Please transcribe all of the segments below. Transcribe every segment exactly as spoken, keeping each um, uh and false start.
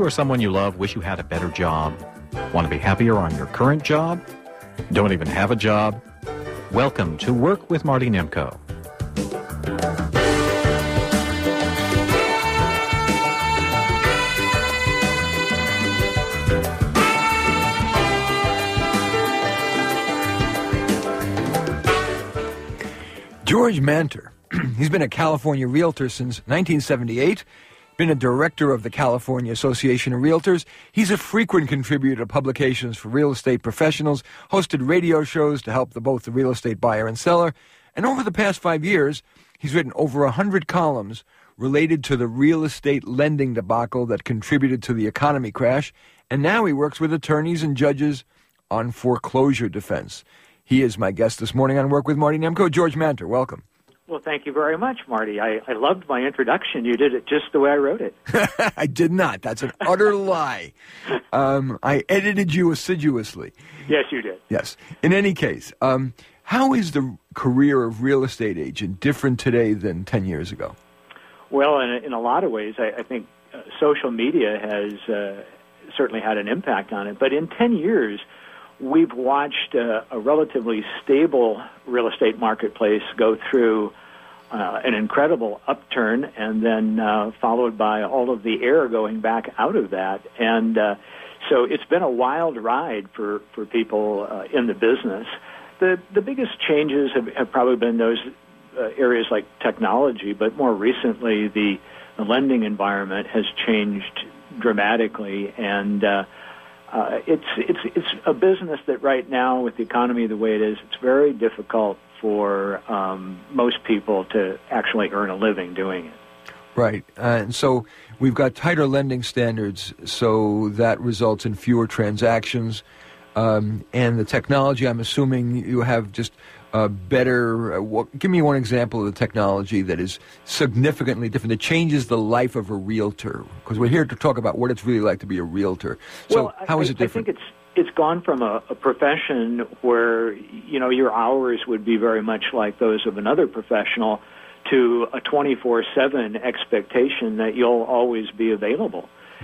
or someone you love wish you had a better job? Want to be happier on your current job? Don't even have a job? Welcome to Work with Marty Nemko. George Manter. He's been a California realtor since nineteen seventy-eight, been a director of the California Association of Realtors. He's a frequent contributor to publications for real estate professionals, hosted radio shows to help the, both the real estate buyer and seller, and over the past five years, he's written over one hundred columns related to the real estate lending debacle that contributed to the economy crash, and now he works with attorneys and judges on foreclosure defense. He is my guest this morning on Work with Marty Nemko. George Manter, welcome. Well, thank you very much, Marty. I, I loved my introduction. You did it just the way I wrote it. I did not. That's an utter lie. Um, I edited you assiduously. Yes, you did. Yes. In any case, um, how is the career of real estate agent different today than ten years ago? Well, in a, in a lot of ways, I, I think uh, social media has uh, certainly had an impact on it. But in ten years, we've watched uh, a relatively stable real estate marketplace go through uh, an incredible upturn and then uh, followed by all of the air going back out of that. And uh, so it's been a wild ride for, for people uh, in the business. The, the biggest changes have, have probably been those uh, areas like technology, but more recently the, the lending environment has changed dramatically, and uh, Uh, it's it's it's a business that right now, with the economy the way it is, it's very difficult for um, most people to actually earn a living doing it. Right, uh, and so we've got tighter lending standards, so that results in fewer transactions. Um, and the technology, I'm assuming you have just uh, better. Uh, what, give me one example of the technology that is significantly different, that changes the life of a realtor, because we're here to talk about what it's really like to be a realtor. So well, how I, is it different? I think it's it's gone from a, a profession where, you know, your hours would be very much like those of another professional to a twenty-four seven expectation that you'll always be available.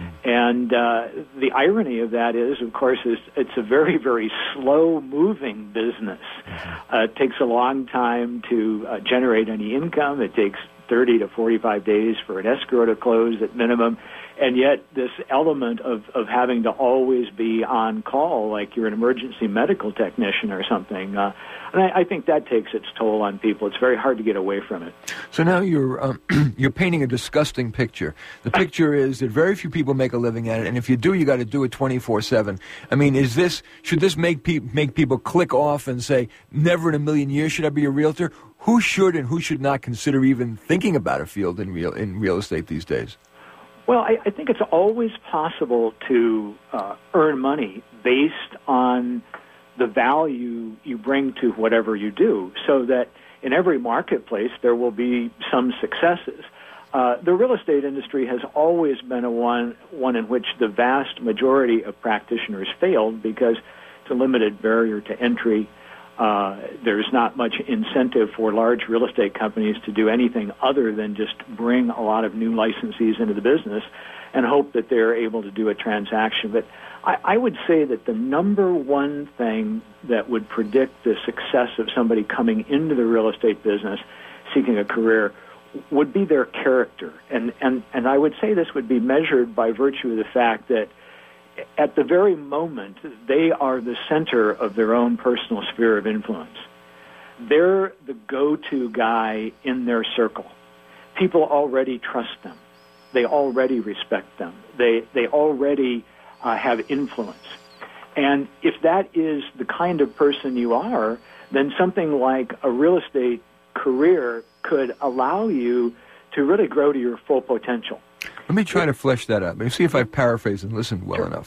And uh, the irony of that is, of course, is it's a very, very slow-moving business. Uh, it takes a long time to uh, generate any income. It takes thirty to forty-five days for an escrow to close at minimum. And yet this element of, of having to always be on call, like you're an emergency medical technician or something, uh, and I, I think that takes its toll on people. It's very hard to get away from it. So now you're um, you're painting a disgusting picture. The picture is that very few people make a living at it, and if you do, you got to do it twenty-four seven. I mean, is this should this make pe- make people click off and say, never in a million years should I be a realtor? Who should and who should not consider even thinking about a field in real in real estate these days? Well, I, I think it's always possible to uh, earn money based on the value you bring to whatever you do, so that in every marketplace there will be some successes. Uh, the real estate industry has always been a one, one in which the vast majority of practitioners failed because it's a limited barrier to entry. Uh, there's not much incentive for large real estate companies to do anything other than just bring a lot of new licensees into the business and hope that they're able to do a transaction. But I, I would say that the number one thing that would predict the success of somebody coming into the real estate business, seeking a career, would be their character. And, and, and I would say this would be measured by virtue of the fact that at the very moment, they are the center of their own personal sphere of influence. They're the go-to guy in their circle. People already trust them. They already respect them. They they already uh, have influence. And if that is the kind of person you are, then something like a real estate career could allow you to really grow to your full potential. Let me try to flesh that out. Let me see if I paraphrase and listened well Sure. enough.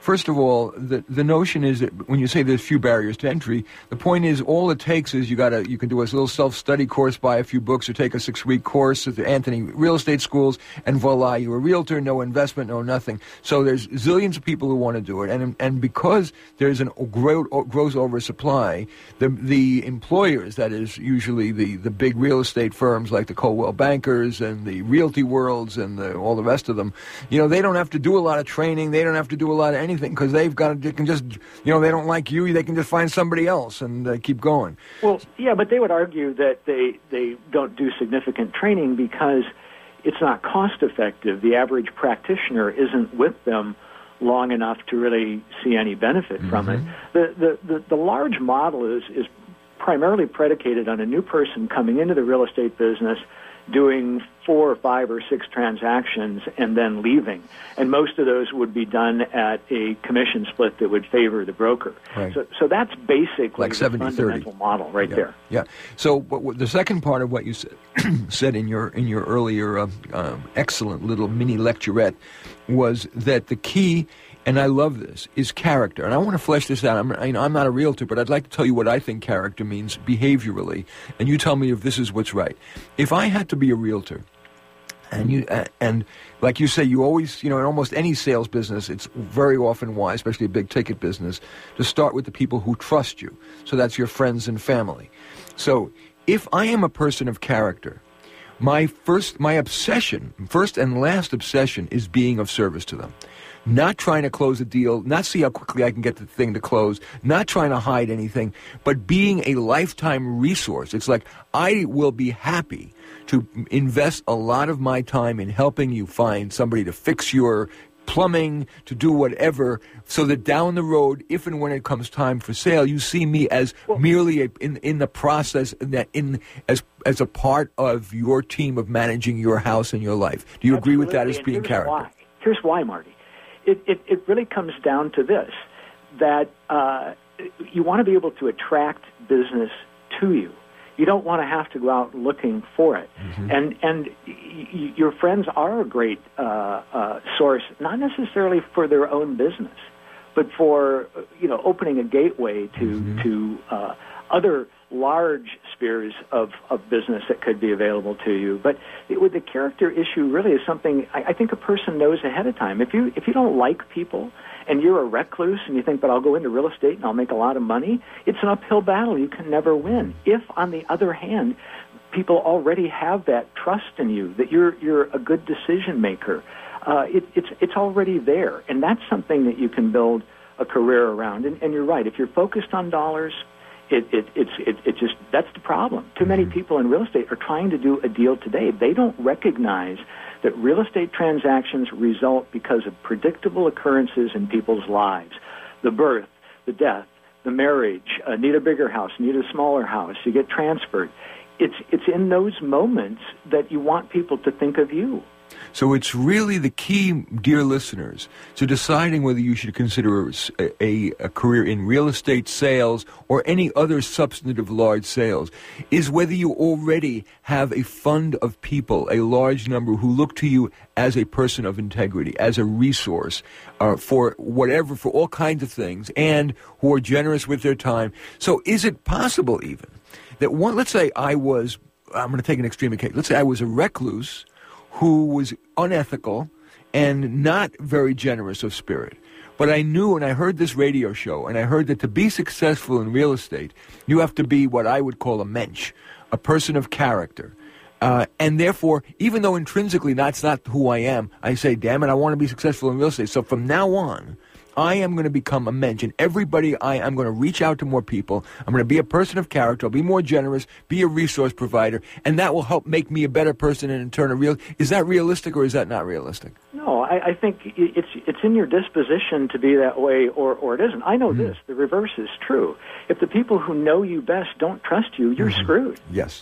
First of all, the the notion is that when you say there's few barriers to entry, the point is all it takes is you got to you can do a little self-study course, buy a few books, or take a six-week course at the Anthony Real Estate Schools, and voila, you're a realtor, no investment, no nothing. So there's zillions of people who want to do it, and and because there's an grow, grows oversupply, the the employers, that is usually the, the big real estate firms like the Coldwell Bankers and the Realty Worlds and the, all the rest of them, you know, they don't have to do a lot of training, they don't have to do a lot of anything. Because they've got, they can just, you know, they don't like you, they can just find somebody else and uh, keep going. Well, yeah, but they would argue that they they don't do significant training because it's not cost effective. The average practitioner isn't with them long enough to really see any benefit mm-hmm. from it. The, the the the large model is is primarily predicated on a new person coming into the real estate business, doing four or five or six transactions and then leaving. And most of those would be done at a commission split that would favor the broker. Right. So, so that's basically like the fundamental model right yeah. there. Yeah. So what, what, the second part of what you said, said in your in your earlier uh, uh, excellent little mini lecturette was that the key, and I love this, is character. And I want to flesh this out. I'm, I, you know, I'm not a realtor, but I'd like to tell you what I think character means behaviorally, and you tell me if this is what's right. If I had to be a realtor, and you uh, and like you say, you always, you know, in almost any sales business, it's very often wise, especially a big ticket business, to start with the people who trust you. So that's your friends and family. So if I am a person of character, my first, my obsession, first and last obsession is being of service to them. Not trying to close a deal, not see how quickly I can get the thing to close, not trying to hide anything, but being a lifetime resource. It's like I will be happy to invest a lot of my time in helping you find somebody to fix your plumbing, to do whatever, so that down the road, if and when it comes time for sale, you see me as well, merely a, in in the process, that in as as a part of your team of managing your house and your life. Do you agree with that as being character? Why. Here's why, Marty. It, it, it really comes down to this, that uh, you want to be able to attract business to you. You don't want to have to go out looking for it. Mm-hmm. And and y- y- your friends are a great uh, uh, source, not necessarily for their own business, but for, you know, opening a gateway to, mm-hmm. to uh, other large spheres of, of business that could be available to you. But it, with the character issue really is something I, I think a person knows ahead of time. If you if you don't like people and you're a recluse and you think, but I'll go into real estate and I'll make a lot of money, it's an uphill battle. You can never win. If, on the other hand, people already have that trust in you, that you're you're a good decision maker, uh, it, it's it's already there. And that's something that you can build a career around. And, and you're right. If you're focused on dollars, It, it, it's it, it just that's the problem. Too many people in real estate are trying to do a deal today. They don't recognize that real estate transactions result because of predictable occurrences in people's lives: the birth, the death, the marriage. Uh, need a bigger house, need a smaller house. You get transferred. It's it's in those moments that you want people to think of you. So it's really the key, dear listeners, to deciding whether you should consider a, a, a career in real estate sales or any other substantive large sales, is whether you already have a fund of people, a large number, who look to you as a person of integrity, as a resource uh, for whatever, for all kinds of things, and who are generous with their time. So is it possible even that one, let's say I was, I'm going to take an extreme case, let's say I was a recluse who was unethical and not very generous of spirit. But I knew, and I heard this radio show, and I heard that to be successful in real estate, you have to be what I would call a mensch, a person of character. Uh, and therefore, even though intrinsically that's not who I am, I say, damn it, I want to be successful in real estate. So from now on, I am going to become a mensch, and everybody, I, I'm going to reach out to more people. I'm going to be a person of character. I'll be more generous, be a resource provider, and that will help make me a better person and in turn a real. Is that realistic or is that not realistic? No, I, I think it's it's in your disposition to be that way, or, or it isn't. I know mm-hmm. this. The reverse is true. If the people who know you best don't trust you, you're mm-hmm. screwed. Yes.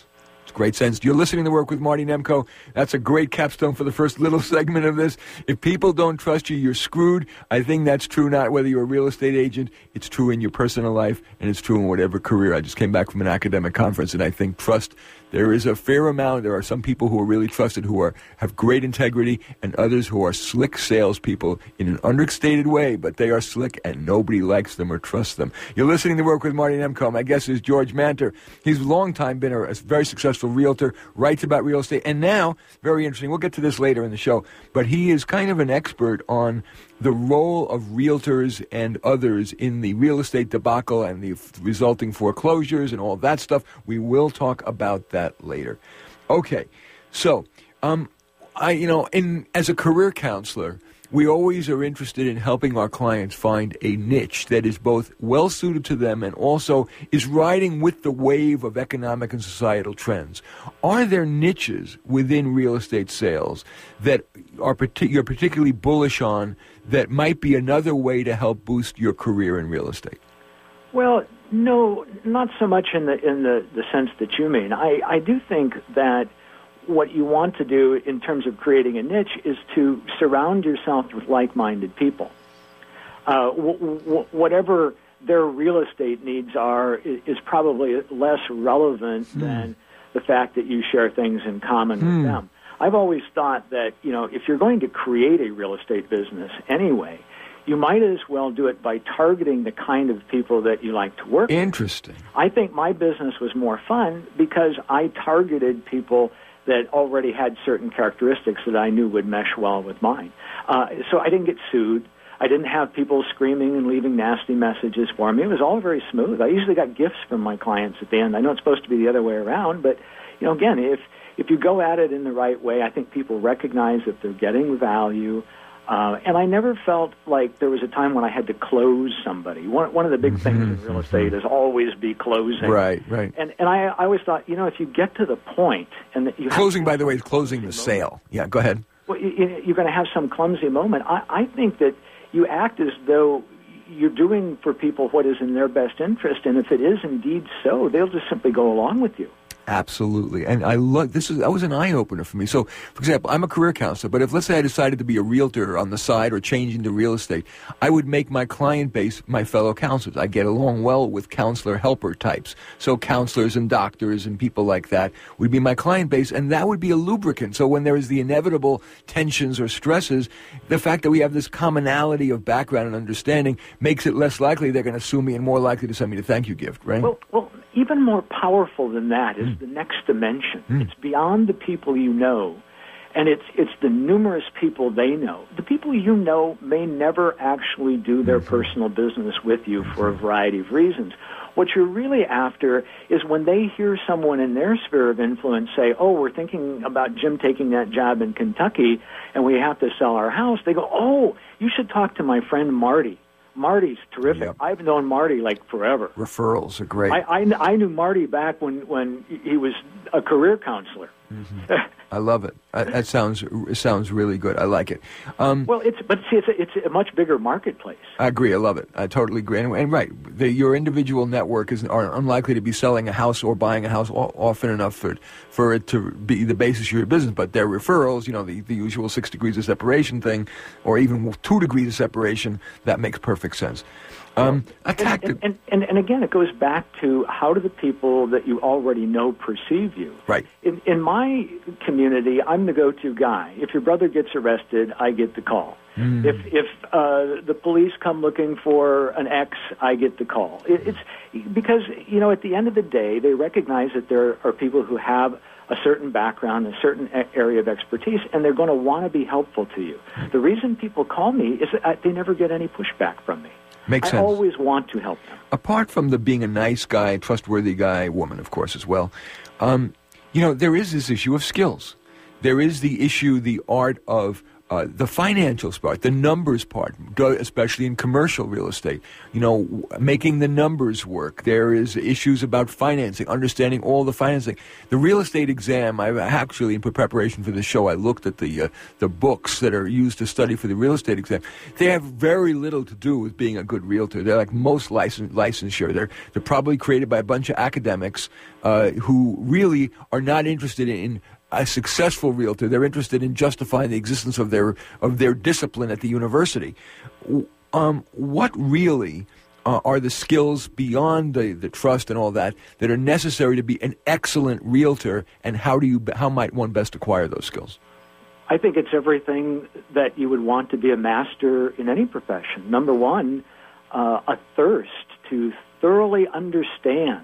It's great sense. You're listening to Work with Marty Nemko. That's a great capstone for the first little segment of this. If people don't trust you, you're screwed. I think that's true not whether you're a real estate agent. It's true in your personal life, and it's true in whatever career. I just came back from an academic conference, and I think trust, there is a fair amount. There are some people who are really trusted who are have great integrity, and others who are slick salespeople in an understated way, but they are slick, and nobody likes them or trusts them. You're listening to Work with Marty Nemko. My guest is George Manter. He's a long time been a, a very successful realtor, writes about real estate, and now, very interesting, we'll get to this later in the show, but he is kind of an expert on the role of realtors and others in the real estate debacle and the f- resulting foreclosures and all that stuff. We will talk about that later. Okay, so, um, I, you know, in as a career counselor, we always are interested in helping our clients find a niche that is both well-suited to them and also is riding with the wave of economic and societal trends. Are there niches within real estate sales that are partic- you're particularly bullish on that might be another way to help boost your career in real estate? Well, no, not so much in the in the, the sense that you mean. I, I do think that what you want to do in terms of creating a niche is to surround yourself with like-minded people. Uh, w- w- whatever their real estate needs are is, is probably less relevant mm. than the fact that you share things in common mm. with them. I've always thought that, you know, if you're going to create a real estate business anyway, you might as well do it by targeting the kind of people that you like to work with. Interesting. I think my business was more fun because I targeted people that already had certain characteristics that I knew would mesh well with mine. Uh, so I didn't get sued. I didn't have people screaming and leaving nasty messages for me. It was all very smooth. I usually got gifts from my clients at the end. I know it's supposed to be the other way around, but, you know, again, if if you go at it in the right way, I think people recognize that they're getting value. Uh, and I never felt like there was a time when I had to close somebody. One, one of the big mm-hmm, things in real estate is always be closing. Right, right. And and I, I always thought, you know, if you get to the point and that you closing, have by the way, is closing the sale. Yeah, go ahead. Well, you, you're going to have some clumsy moment. I, I think that you act as though you're doing for people what is in their best interest, and if it is indeed so, they'll just simply go along with you. Absolutely. And I love, this is, that was an eye-opener for me. So, for example, I'm a career counselor, but if, let's say I decided to be a realtor on the side or change into real estate, I would make my client base my fellow counselors. I get along well with counselor helper types. So counselors and doctors and people like that would be my client base, and that would be a lubricant. So when there is the inevitable tensions or stresses, the fact that we have this commonality of background and understanding makes it less likely they're going to sue me and more likely to send me a thank you gift, right? Well, well, even more powerful than that is mm. the next dimension. Mm. It's beyond the people you know, and it's it's the numerous people they know. The people you know may never actually do their mm-hmm. personal business with you for a variety of reasons. What you're really after is when they hear someone in their sphere of influence say, oh, we're thinking about Jim taking that job in Kentucky, and we have to sell our house, they go, oh, you should talk to my friend Marty. Marty's terrific. Yep. I've known Marty like forever. Referrals are great. I, I, I knew Marty back when, when he was a career counselor. Mm-hmm. I love it. I, that sounds it sounds really good. I like it. Um, well, it's but see, it's a, it's a much bigger marketplace. I agree. I love it. I totally agree. And, and right, the, your individual network is are unlikely to be selling a house or buying a house o- often enough for for it to be the basis of your business. But their referrals, you know, the, the usual six degrees of separation thing, or even two degrees of separation, that makes perfect sense. Um, attack and, and, and, and again, it goes back to how do the people that you already know perceive you? Right. In, in my community, I'm the go-to guy. If your brother gets arrested, I get the call. Mm. If if uh, the police come looking for an ex, I get the call. It, it's because, you know, at the end of the day, they recognize that there are people who have a certain background, a certain area of expertise, and they're going to want to be helpful to you. The reason people call me is that they never get any pushback from me. Makes I sense. always want to help them. Apart from the being a nice guy, trustworthy guy, woman, of course, as well, um, you know, there is this issue of skills. There is the issue, the art of Uh, the financial part, the numbers part, go- especially in commercial real estate, you know, w- making the numbers work. There is issues about financing, understanding all the financing. The real estate exam, I actually, in preparation for the show, I looked at the uh, the books that are used to study for the real estate exam. They have very little to do with being a good realtor. They're like most license licensure. They're they're probably created by a bunch of academics uh, who really are not interested in a successful realtor. They're interested in justifying the existence of their of their discipline at the university. Um, what really uh, are the skills beyond the, the trust and all that that are necessary to be an excellent realtor, and how do you how might one best acquire those skills? I think it's everything that you would want to be a master in any profession. Number one, uh, a thirst to thoroughly understand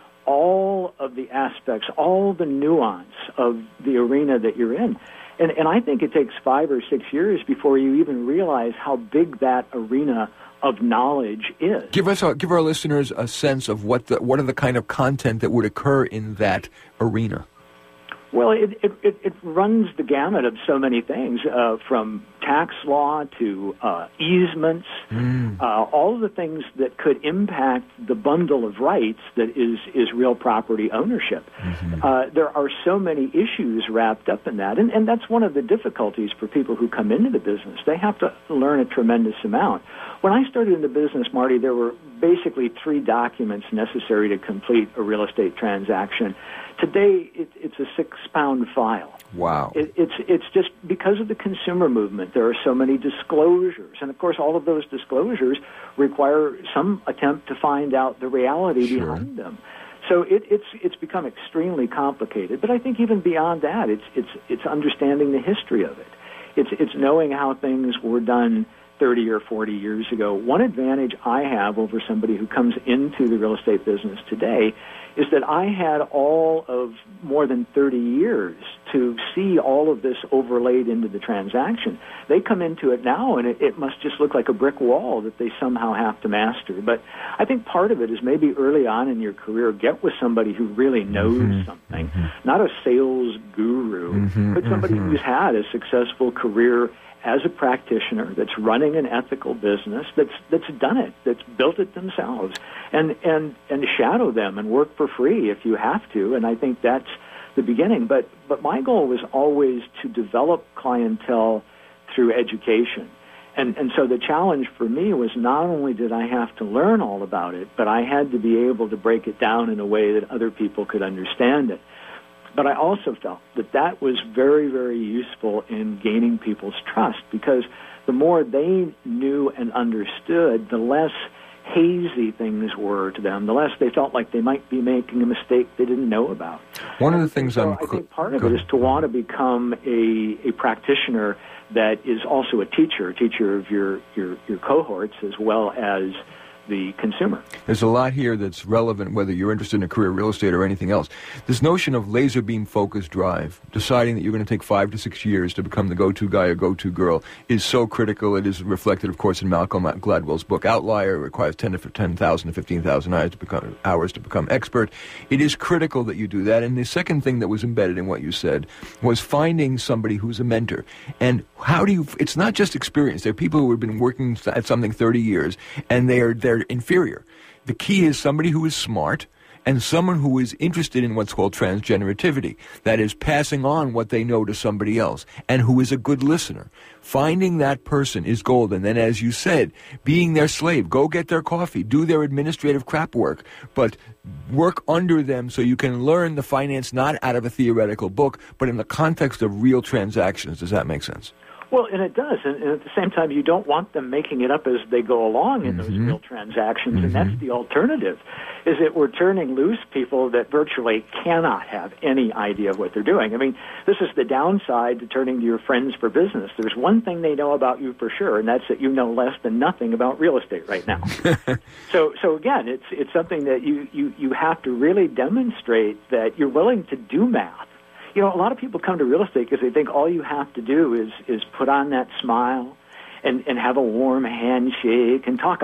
all of the aspects, all the nuance of the arena that you're in. And, and I think it takes five or six years before you even realize how big that arena of knowledge is. Give us, a, give our listeners a sense of what the, what are the kind of content that would occur in that arena. Well, it, it, it, it runs the gamut of so many things, uh, from tax law to uh, easements, mm. uh, all of the things that could impact the bundle of rights that is, is real property ownership. Mm-hmm. Uh, there are so many issues wrapped up in that, and, and that's one of the difficulties for people who come into the business. They have to learn a tremendous amount. When I started in the business, Marty, there were basically three documents necessary to complete a real estate transaction. Today, it, it's a six-pound file. Wow. It, it's it's just because of the consumer movement, there are so many disclosures. And, of course, all of those disclosures require some attempt to find out the reality sure. behind them. So it, it's it's become extremely complicated. But I think even beyond that, it's it's it's understanding the history of it. It's it's knowing how things were done thirty or forty years ago. One advantage I have over somebody who comes into the real estate business today is that I had all of more than thirty years to see all of this overlaid into the transaction. They come into it now, and it, it must just look like a brick wall that they somehow have to master. But I think part of it is maybe early on in your career, get with somebody who really knows mm-hmm. something, mm-hmm. not a sales guru, mm-hmm. but somebody mm-hmm. who's had a successful career as a practitioner that's running an ethical business, that's that's done it, that's built it themselves, and and and shadow them and work for free if you have to. And I think that's the beginning. But but my goal was always to develop clientele through education. And and so the challenge for me was not only did I have to learn all about it, but I had to be able to break it down in a way that other people could understand it. But I also felt that that was very, very useful in gaining people's trust, because the more they knew and understood, the less hazy things were to them, the less they felt like they might be making a mistake they didn't know about. One of the things so I'm... I think part of it is to want to become a, a practitioner that is also a teacher, a teacher of your, your, your cohorts as well as the consumer. There's a lot here that's relevant whether you're interested in a career in real estate or anything else. This notion of laser beam focused drive, deciding that you're going to take five to six years to become the go-to guy or go-to girl, is so critical. It is reflected, of course, in Malcolm Gladwell's book Outlier. It requires ten to ten thousand to fifteen thousand hours to become hours to become expert. It is critical that you do that. And the second thing that was embedded in what you said was finding somebody who's a mentor. And how do you? It's not just experience. There are people who have been working at something thirty years, and they are they're inferior. The key is somebody who is smart and someone who is interested in what's called transgenerativity, that is passing on what they know to somebody else, and who is a good listener. Finding that person is gold, and then, as you said, being their slave. Go get their coffee, do their administrative crap work, but work under them so you can learn the finance not out of a theoretical book, but in the context of real transactions. Does that make sense? Well, and it does, and, and at the same time, you don't want them making it up as they go along in mm-hmm. those real transactions, mm-hmm. and that's the alternative, is that we're turning loose people that virtually cannot have any idea of what they're doing. I mean, this is the downside to turning to your friends for business. There's one thing they know about you for sure, and that's that you know less than nothing about real estate right now. so, so again, it's it's something that you, you, you have to really demonstrate that you're willing to do math. You know, a lot of people come to real estate because they think all you have to do is, is put on that smile and, and have a warm handshake and talk a lot.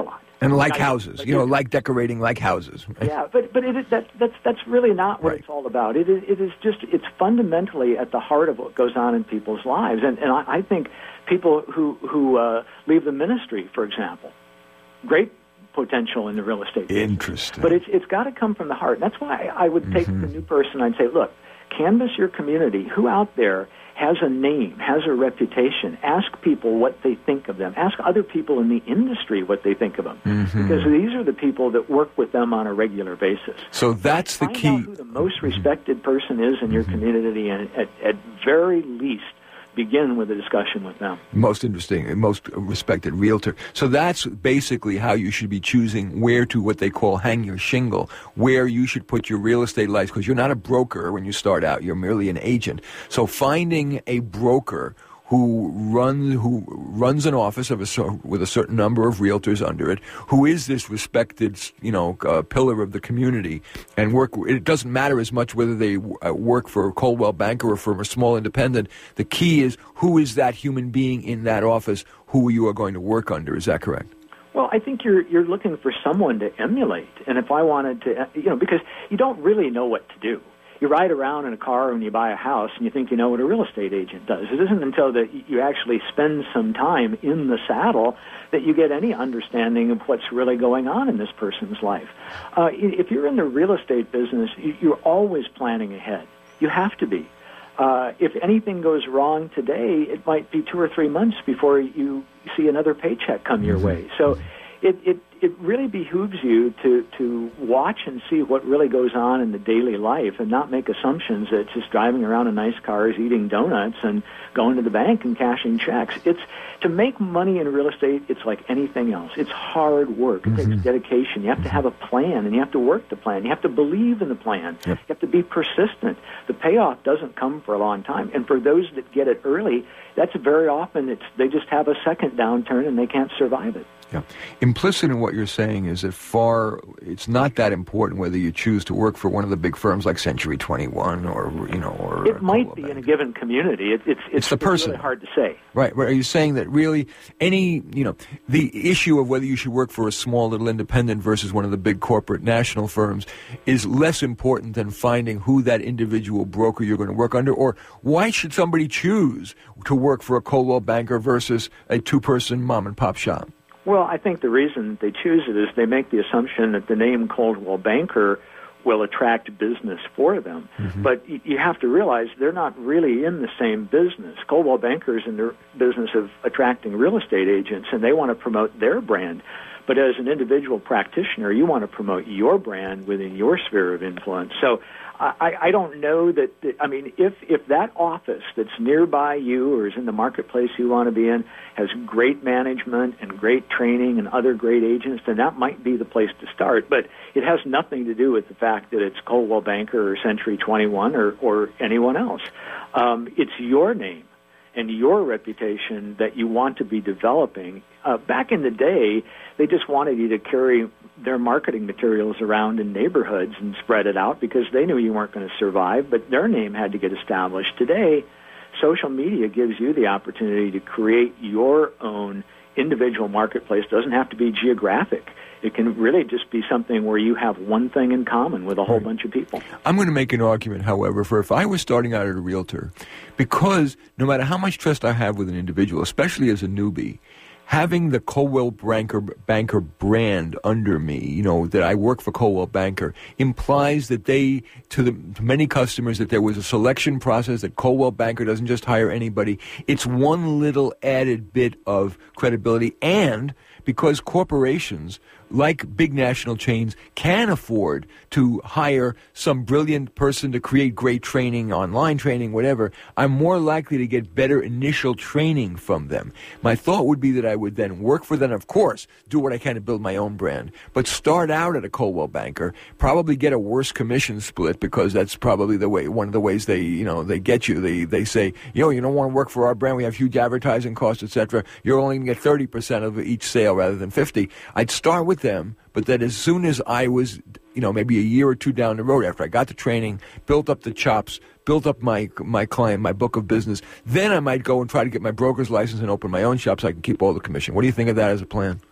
And like I, houses, you know, like decorating like houses. Right? Yeah, but but it is, that, that's that's really not what Right. it's all about. It is it is just it's fundamentally at the heart of what goes on in people's lives, and and I, I think people who who uh, leave the ministry, for example, great potential in the real estate business. Interesting. But it's it's got to come from the heart. That's why I would take Mm-hmm. the new person. I'd say, look, canvass your community. Who out there has a name, has a reputation? Ask people what they think of them. Ask other people in the industry what they think of them, Mm-hmm. because these are the people that work with them on a regular basis. So that's the Find key. out who the most respected person is in your community, and at, at very least, begin with a discussion with them. Most interesting, most respected realtor. So that's basically how you should be choosing where to, what they call, hang your shingle, where you should put your real estate lights, because you're not a broker when you start out. You're merely an agent. So finding a broker who runs who runs an office of a cer- with a certain number of realtors under it, who is this respected, you know, uh, pillar of the community, and work. It doesn't matter as much whether they uh, work for Coldwell Banker or for a small independent. The key is who is that human being in that office who you are going to work under. Is that correct? Well, I think you're you're looking for someone to emulate, and if I wanted to, you know, because you don't really know what to do. You ride around in a car when you buy a house, and you think you know what a real estate agent does. It isn't until that you actually spend some time in the saddle that you get any understanding of what's really going on in this person's life. Uh, if you're in the real estate business, you're always planning ahead. You have to be. Uh, if anything goes wrong today, it might be two or three months before you see another paycheck come your way. So it, it, it really behooves you to, to watch and see what really goes on in the daily life and not make assumptions that it's just driving around in nice cars, eating donuts, and going to the bank and cashing checks. It's to make money in real estate, it's like anything else. It's hard work. It Mm-hmm. takes dedication. You have to have a plan, and you have to work the plan. You have to believe in the plan. Yep. You have to be persistent. The payoff doesn't come for a long time. And for those that get it early, that's very often it's they just have a second downturn and they can't survive it. Yeah. Implicit in what you're saying is that far, it's not that important whether you choose to work for one of the big firms like Century twenty-one or, you know, or... It might Coldwell be Banker. in a given community. It, it's, it's, It's the person. really hard to say. Right, right. Are you saying that really any, you know, the issue of whether you should work for a small little independent versus one of the big corporate national firms is less important than finding who that individual broker you're going to work under? Or why should somebody choose to work for a Coldwell Banker versus a two-person mom-and-pop shop? Well, I think the reason they choose it is they make the assumption that the name Coldwell Banker will attract business for them. Mm-hmm. But y- you have to realize they're not really in the same business. Coldwell Banker is in the business of attracting real estate agents, and they want to promote their brand. But as an individual practitioner, you want to promote your brand within your sphere of influence. So I, I don't know that, that, I mean, if, if that office that's nearby you or is in the marketplace you want to be in has great management and great training and other great agents, then that might be the place to start. But it has nothing to do with the fact that it's Coldwell Banker or Century twenty-one or, or anyone else. Um, it's your name and your reputation that you want to be developing. Uh, back in the day, they just wanted you to carry their marketing materials around in neighborhoods and spread it out because they knew you weren't going to survive, but their name had to get established. Today, social media gives you the opportunity to create your own individual marketplace. It doesn't have to be geographic. It can really just be something where you have one thing in common with a whole Right. bunch of people. I'm going to make an argument, however, for if I was starting out as a realtor, because no matter how much trust I have with an individual, especially as a newbie, having the Coldwell Banker, Banker brand under me, you know, that I work for Coldwell Banker, implies that they, to the to many customers, that there was a selection process, that Coldwell Banker doesn't just hire anybody. It's one little added bit of credibility, and because corporations, like big national chains, can afford to hire some brilliant person to create great training, online training, whatever, I'm more likely to get better initial training from them. My thought would be that I would then work for them, of course, do what I can to build my own brand, but start out at a Coldwell Banker, probably get a worse commission split because that's probably the way, one of the ways they, you know, they get you. They they say, yo, you don't want to work for our brand, we have huge advertising costs, et cetera. You're only going to get thirty percent of each sale rather than fifty. I'd start with them, but then as soon as I was, you know, maybe a year or two down the road, after I got the training, built up the chops, built up my my client, my book of business, then I might go and try to get my broker's license and open my own shop so I can keep all the commission. What do you think of that as a plan?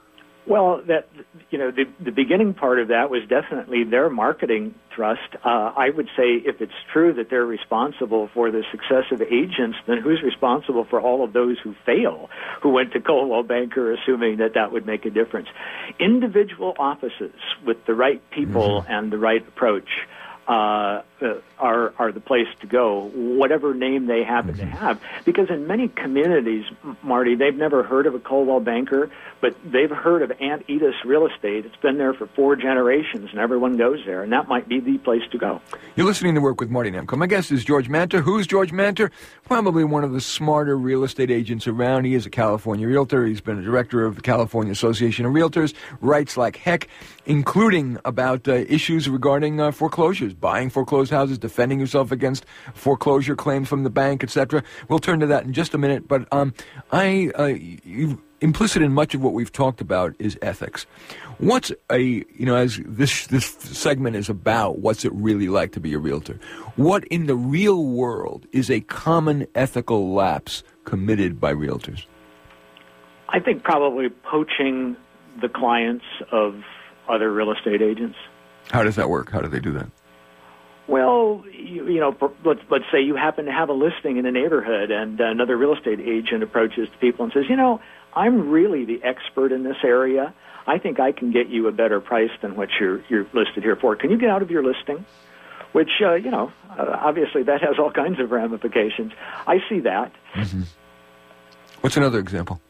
Well, that you know, the the beginning part of that was definitely their marketing thrust. Uh, I would say if it's true that they're responsible for the success of agents, then who's responsible for all of those who fail, who went to Coldwell Banker assuming that that would make a difference? Individual offices with the right people mm-hmm. and the right approach Uh, uh, are are the place to go, whatever name they happen mm-hmm. to have. Because in many communities, Marty, they've never heard of a Coldwell Banker, but they've heard of Aunt Edith's Real Estate. It's been there for four generations, and everyone goes there, and that might be the place to go. You're listening to Work with Marty Nemko. My guest is George Mantor. Who's George Mantor? Probably one of the smarter real estate agents around. He is a California realtor. He's been a director of the California Association of Realtors, writes like heck, including about uh, issues regarding uh, foreclosures, buying foreclosed houses, defending yourself against foreclosure claims from the bank, et cetera. We'll turn to that in just a minute. But um, I, uh, you've, implicit in much of what we've talked about is ethics. What's a, you know, as this this segment is about, what's it really like to be a realtor? What in the real world is a common ethical lapse committed by realtors? I think probably poaching the clients of other real estate agents. How does that work? How do they do that? Well, you, you know, let's, let's say you happen to have a listing in a neighborhood and another real estate agent approaches people and says, you know, I'm really the expert in this area. I think I can get you a better price than what you're, you're listed here for. Can you get out of your listing? Which, uh, you know, uh, obviously that has all kinds of ramifications. I see that. Mm-hmm. What's another example?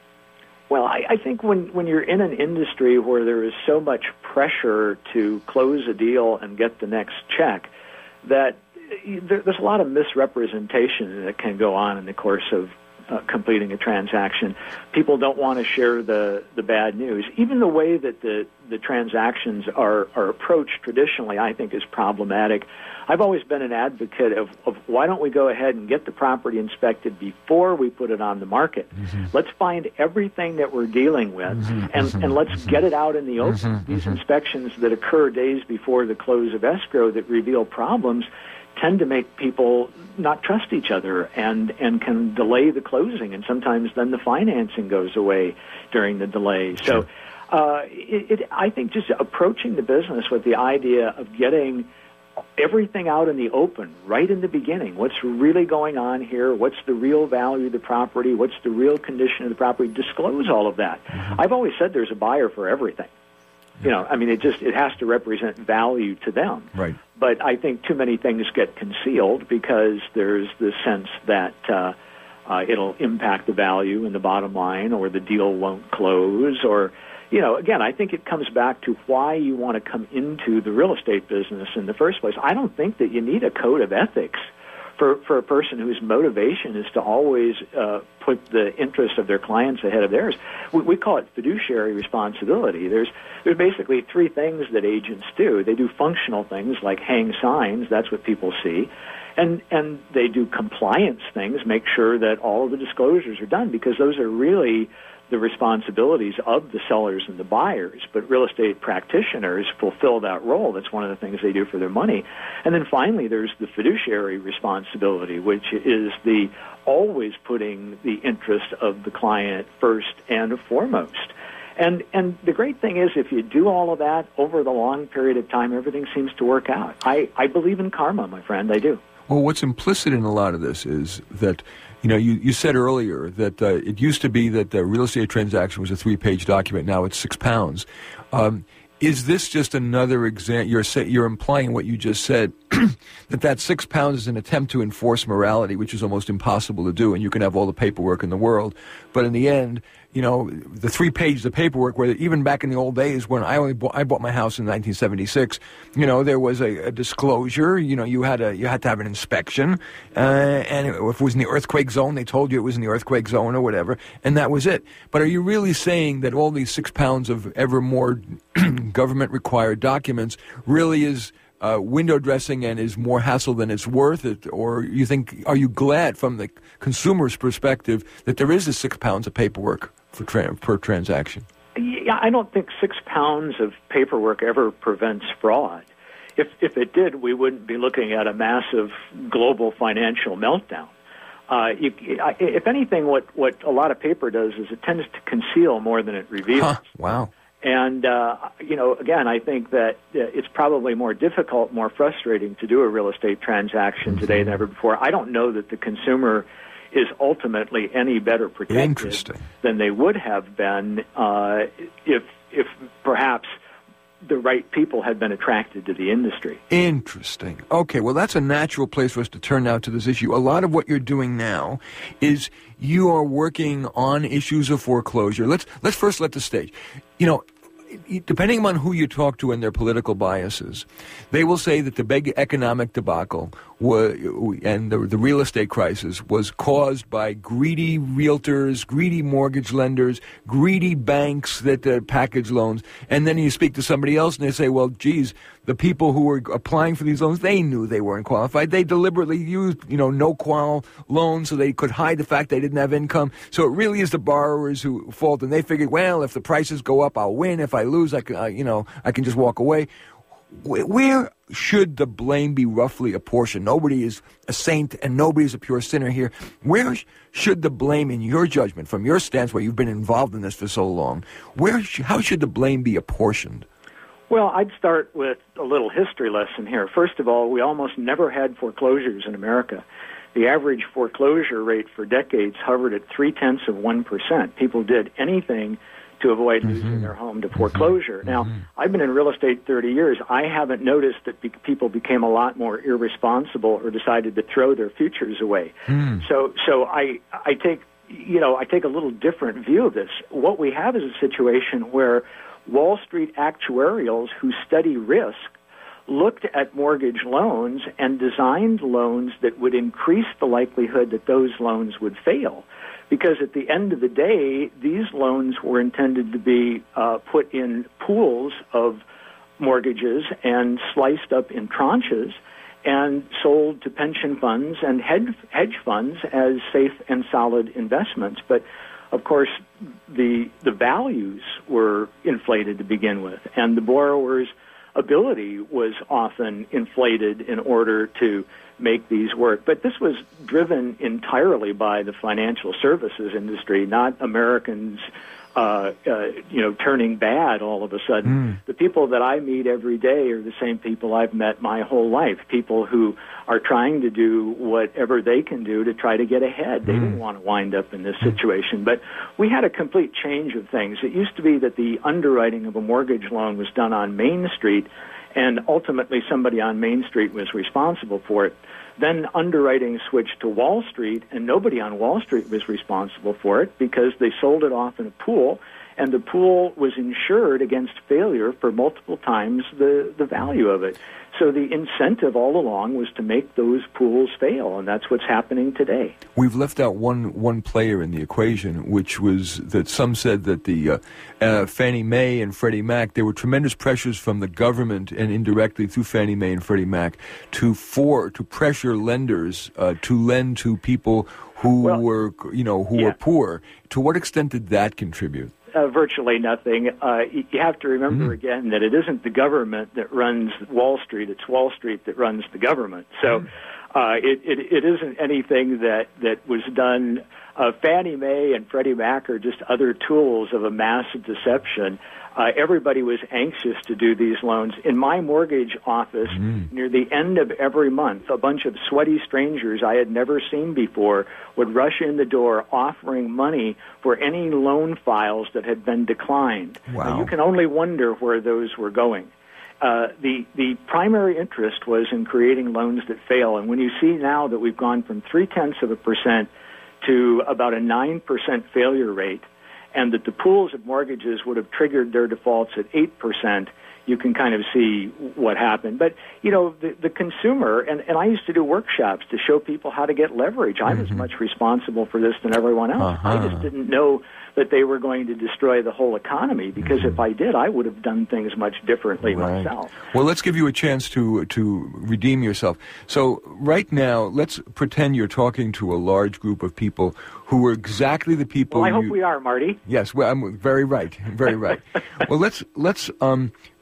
Well, I, I think when, when you're in an industry where there is so much pressure to close a deal and get the next check, that there, there's a lot of misrepresentation that can go on in the course of uh, completing a transaction. People don't want to share the, the bad news. Even the way that the, the transactions are, are approached traditionally, I think, is problematic. I've always been an advocate of, of why don't we go ahead and get the property inspected before we put it on the market. Mm-hmm. Let's find everything that we're dealing with, mm-hmm. and, mm-hmm. and let's mm-hmm. get it out in the open. Mm-hmm. These inspections that occur days before the close of escrow that reveal problems tend to make people not trust each other and, and can delay the closing, and sometimes then the financing goes away during the delay. Sure. So uh, it, it, I think just approaching the business with the idea of getting everything out in the open right in the beginning. What's really going on here? What's the real value of the property? What's the real condition of the property? Disclose all of that. Mm-hmm. I've always said there's a buyer for everything. You know, I mean, it just it has to represent value to them. Right. But I think too many things get concealed because there's the sense that uh, uh, it'll impact the value and the bottom line, or the deal won't close, or you know, again, I think it comes back to why you want to come into the real estate business in the first place. I don't think that you need a code of ethics for, for a person whose motivation is to always uh, put the interest of their clients ahead of theirs. We, we call it fiduciary responsibility. There's there's basically three things that agents do. They do functional things like hang signs. That's what people see. And and they do compliance things, make sure that all of the disclosures are done, because those are really the responsibilities of the sellers and the buyers. But real estate practitioners fulfill that role. That's one of the things they do for their money. And then finally, there's the fiduciary responsibility, which is the always putting the interest of the client first and foremost. And and the great thing is, if you do all of that over the long period of time, everything seems to work out. I, I believe in karma, my friend. I do. Well, what's implicit in a lot of this is that, you know, you, you said earlier that uh, it used to be that the real estate transaction was a three-page document. Now it's six pounds. Um, is this just another example? You're, say, you're implying what you just said, that that six pounds is an attempt to enforce morality, which is almost impossible to do, and you can have all the paperwork in the world. But in the end, you know, the three pages of paperwork, where even back in the old days when I only bought, I bought my house in nineteen seventy-six, you know, there was a, a disclosure. You know, you had a you had to have an inspection, uh, and if it was in the earthquake zone, they told you it was in the earthquake zone or whatever, and that was it. But are you really saying that all these six pounds of ever more government-required documents really is Uh, window dressing and is more hassle than it's worth it? Or you think, are you glad from the consumer's perspective that there is a six pounds of paperwork for tra- per transaction? Yeah, I don't think six pounds of paperwork ever prevents fraud. If if it did, we wouldn't be looking at a massive global financial meltdown. Uh, you, if anything, what, what a lot of paper does is it tends to conceal more than it reveals. Huh, wow. And, uh, you know, again, I think that it's probably more difficult, more frustrating to do a real estate transaction mm-hmm. today than ever before. I don't know that the consumer is ultimately any better protected than they would have been uh, if, if perhaps the right people had been attracted to the industry. Interesting. Okay, well, that's a natural place for us to turn now to this issue. A lot of what you're doing now is you are working on issues of foreclosure. Let's let's first let the stage. You know, depending on who you talk to and their political biases, they will say that the big economic debacle was, and the, the real estate crisis was caused by greedy realtors, greedy mortgage lenders, greedy banks that uh, package loans. And then you speak to somebody else and they say, well, geez, the people who were applying for these loans, they knew they weren't qualified. They deliberately used, you know, no-qual loans so they could hide the fact they didn't have income. So it really is the borrowers who fault, and they figured, well, if the prices go up, I'll win. If I lose, I can, uh, you know, I can just walk away. Where, where should the blame be roughly apportioned? Nobody is a saint and nobody is a pure sinner here. Where sh- should the blame, in your judgment, from your stance where you've been involved in this for so long, where sh- how should the blame be apportioned? Well, I'd start with a little history lesson here. First of all, we almost never had foreclosures in America. The average foreclosure rate for decades hovered at three-tenths of one percent. People did anything to avoid mm-hmm. losing their home to foreclosure. Mm-hmm. Now, I've been in real estate thirty years. I haven't noticed that be- people became a lot more irresponsible or decided to throw their futures away. Mm. So, so I, I take, you know, I take a little different view of this. What we have is a situation where Wall Street actuarials who study risk looked at mortgage loans and designed loans that would increase the likelihood that those loans would fail. Because at the end of the day, these loans were intended to be uh, put in pools of mortgages and sliced up in tranches and sold to pension funds and hedge, hedge funds as safe and solid investments. But of course, the the values were inflated to begin with, and the borrower's ability was often inflated in order to make these work. But this was driven entirely by the financial services industry, not Americans, uh, uh, you know, turning bad all of a sudden. Mm. The people that I meet every day are the same people I've met my whole life, people who are trying to do whatever they can do to try to get ahead. They mm. didn't want to wind up in this situation. But we had a complete change of things. It used to be that the underwriting of a mortgage loan was done on Main Street, and ultimately somebody on Main Street was responsible for it. Then underwriting switched to Wall Street, and nobody on Wall Street was responsible for it because they sold it off in a pool, and the pool was insured against failure for multiple times the, the value of it. So the incentive all along was to make those pools fail, and that's what's happening today. We've left out one one player in the equation, which was that some said that the uh, uh, Fannie Mae and Freddie Mac, there were tremendous pressures from the government and indirectly through Fannie Mae and Freddie Mac to for to pressure lenders uh, to lend to people who well, were you know who yeah. were poor. To what extent did that contribute? Uh, virtually nothing. Uh, you have to remember, mm. again, that it isn't the government that runs Wall Street. It's Wall Street that runs the government. So uh, it, it, it isn't anything that, that was done. Uh, Fannie Mae and Freddie Mac are just other tools of a massive deception. Uh, everybody was anxious to do these loans. In my mortgage office, mm. near the end of every month, a bunch of sweaty strangers I had never seen before would rush in the door offering money for any loan files that had been declined. Wow. Now, you can only wonder where those were going. Uh, the the primary interest was in creating loans that fail. And when you see now that we've gone from three-tenths of a percent to about a nine percent failure rate, and that the pools of mortgages would have triggered their defaults at eight percent, you can kind of see what happened. But, you know, the, the consumer, and, and I used to do workshops to show people how to get leverage. I was mm-hmm. much responsible for this than everyone else. Uh-huh. I just didn't know that they were going to destroy the whole economy, because mm-hmm. if I did, I would have done things much differently right. myself. Well, let's give you a chance to to redeem yourself. So right now, let's pretend you're talking to a large group of people who are exactly the people Well, I you... hope we are, Marty. Yes, well, I'm very right, very right. Well, let's let's um,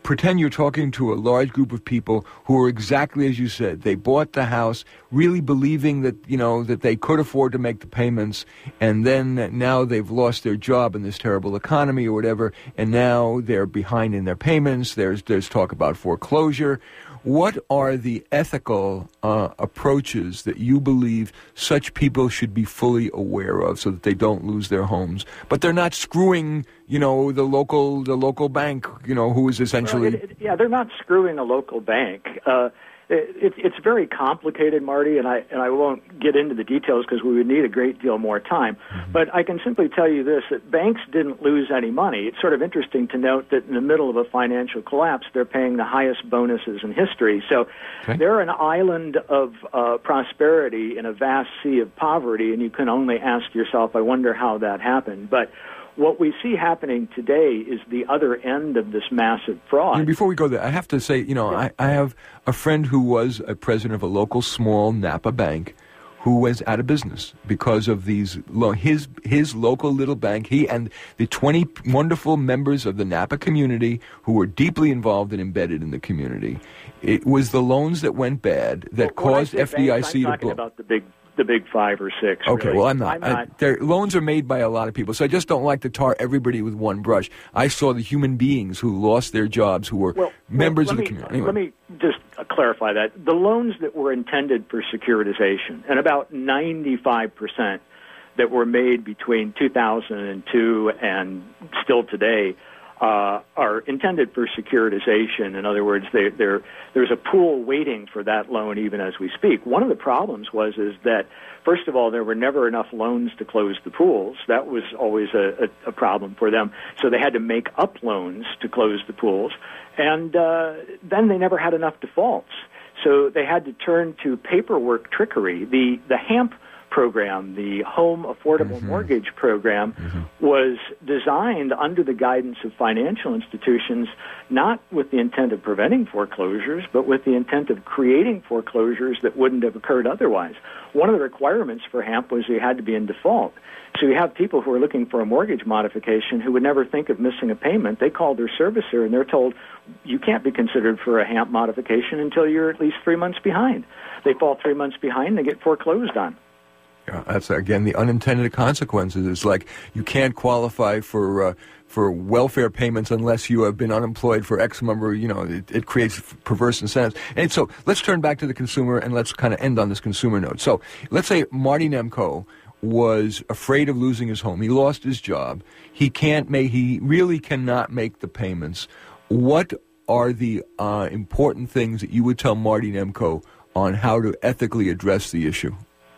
pretend you're talking to a large group of people who are exactly as you said. They bought the house really believing that, you know, that they could afford to make the payments, and then now they've lost their job in this terrible economy or whatever, and now they're behind in their payments. There's there's talk about foreclosure. What are the ethical uh, approaches that you believe such people should be fully aware of so that they don't lose their homes, but they're not screwing, you know, the local the local bank, you know, who is essentially... Well, it, it, yeah, they're not screwing a local bank. Uh, it, it, it's very complicated, Marty, and I and I won't get into the details because we would need a great deal more time. Mm-hmm. But I can simply tell you this, that banks didn't lose any money. It's sort of interesting to note that in the middle of a financial collapse, they're paying the highest bonuses in history. So okay. They're an island of uh, prosperity in a vast sea of poverty, and you can only ask yourself, I wonder how that happened. But what we see happening today is the other end of this massive fraud. And before we go there, I have to say, you know, yeah. I, I have a friend who was a president of a local small Napa bank who was out of business because of these, his his local little bank, he and the twenty wonderful members of the Napa community who were deeply involved and embedded in the community. It was the loans that went bad that well, caused F D I C banks, I'm to talking blow. about the big the big five or six. Okay, really. well, I'm not. I'm not. I, their loans are made by a lot of people, so I just don't like to tar everybody with one brush. I saw the human beings who lost their jobs, who were well, members well, of the me, community. Anyway. Let me just clarify that. The loans that were intended for securitization, and about ninety-five percent that were made between two thousand two and still today, Uh, are intended for securitization. In other words, they, there's a pool waiting for that loan even as we speak. One of the problems was is that, first of all, there were never enough loans to close the pools. That was always a, a, a problem for them. So they had to make up loans to close the pools. And uh, then they never had enough defaults. So they had to turn to paperwork trickery. The, the HAMP program, the Home Affordable mm-hmm. Mortgage Program, mm-hmm. was designed under the guidance of financial institutions, not with the intent of preventing foreclosures, but with the intent of creating foreclosures that wouldn't have occurred otherwise. One of the requirements for HAMP was you had to be in default. So you have people who are looking for a mortgage modification who would never think of missing a payment. They call their servicer and they're told, you can't be considered for a HAMP modification until you're at least three months behind. They fall three months behind, they get foreclosed on. Yeah, that's, again, the unintended consequences. It's like you can't qualify for uh, for welfare payments unless you have been unemployed for X number. You know, it, it creates perverse incentives. And so let's turn back to the consumer and let's kind of end on this consumer note. So let's say Marty Nemko was afraid of losing his home. He lost his job. He can't make. He really cannot make the payments. What are the uh, important things that you would tell Marty Nemko on how to ethically address the issue?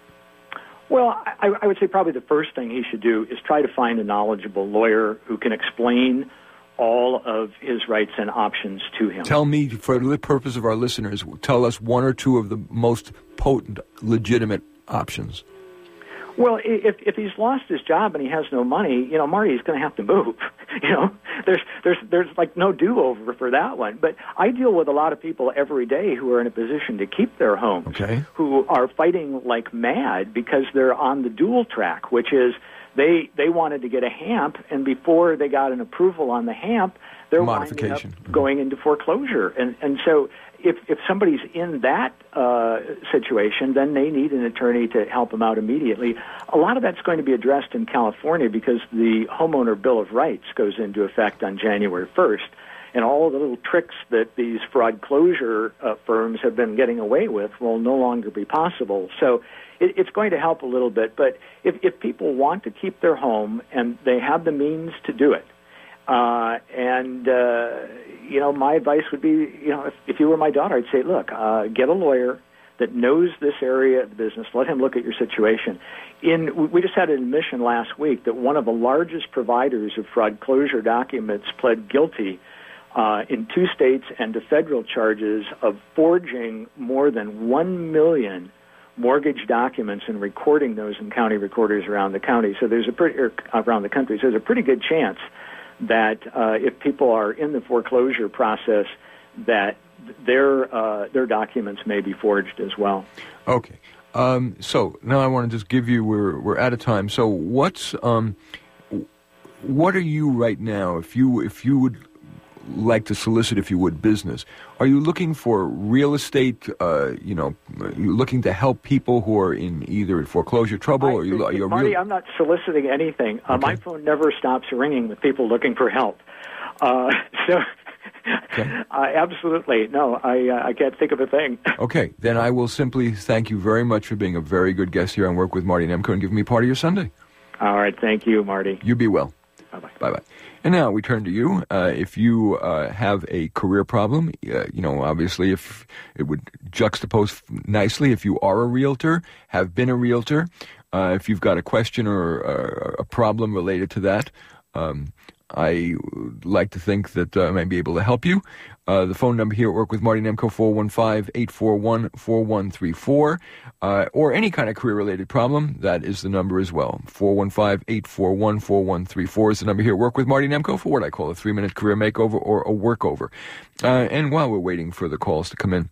Well, I, I would say probably the first thing he should do is try to find a knowledgeable lawyer who can explain all of his rights and options to him. Tell me, for the purpose of our listeners, tell us one or two of the most potent, legitimate options. Well, if if he's lost his job and he has no money, you know, Marty's going to have to move. You know, there's there's there's like no do-over for that one. But I deal with a lot of people every day who are in a position to keep their homes, okay. who are fighting like mad because they're on the dual track, which is they they wanted to get a HAMP, and before they got an approval on the HAMP, they're winding up mm-hmm. going into foreclosure. And and so if if somebody's in that uh, situation, then they need an attorney to help them out immediately. A lot of that's going to be addressed in California because the Homeowner Bill of Rights goes into effect on January first. And all the little tricks that these fraud closure uh, firms have been getting away with will no longer be possible. So it, it's going to help a little bit. But if, if people want to keep their home and they have the means to do it, uh, and, uh, you know, my advice would be, you know, if, if you were my daughter, I'd say, look, uh, get a lawyer that knows this area of the business. Let him look at your situation. In we just had an admission last week that one of the largest providers of fraud closure documents pled guilty Uh, in two states and to federal charges of forging more than one million mortgage documents and recording those in county recorders around the county. So there's a pretty, or around the country. So there's a pretty good chance that uh, if people are in the foreclosure process, that their uh, their documents may be forged as well. Okay. Um, so now I want to just give you. We're we're out of time. So what's um, what are you right now? If you if you would like to solicit, if you would, business. Are you looking for real estate, uh, you know, are you looking to help people who are in either foreclosure trouble? I, or you, are you Marty, real... I'm not soliciting anything. Uh, okay. My phone never stops ringing with people looking for help. Uh, so... Okay. Uh, absolutely. No, I uh, I can't think of a thing. Okay, then I will simply thank you very much for being a very good guest here on Work with Marty Nemko and giving me part of your Sunday. All right. Thank you, Marty. You be well. Bye-bye. Bye-bye. And now we turn to you. Uh, if you uh, have a career problem, uh, you know, obviously if it would juxtapose nicely if you are a realtor, have been a realtor, uh, if you've got a question or uh, a problem related to that, um, I would like to think that uh, I might be able to help you. Uh, the phone number here at Work with Marty Nemko, four one five, eight four one, four one three four, uh, or any kind of career-related problem, that is the number as well. four one five, eight four one, four one three four is the number here at Work with Marty Nemko for what I call a three-minute career makeover or a workover. Uh, and while we're waiting for the calls to come in,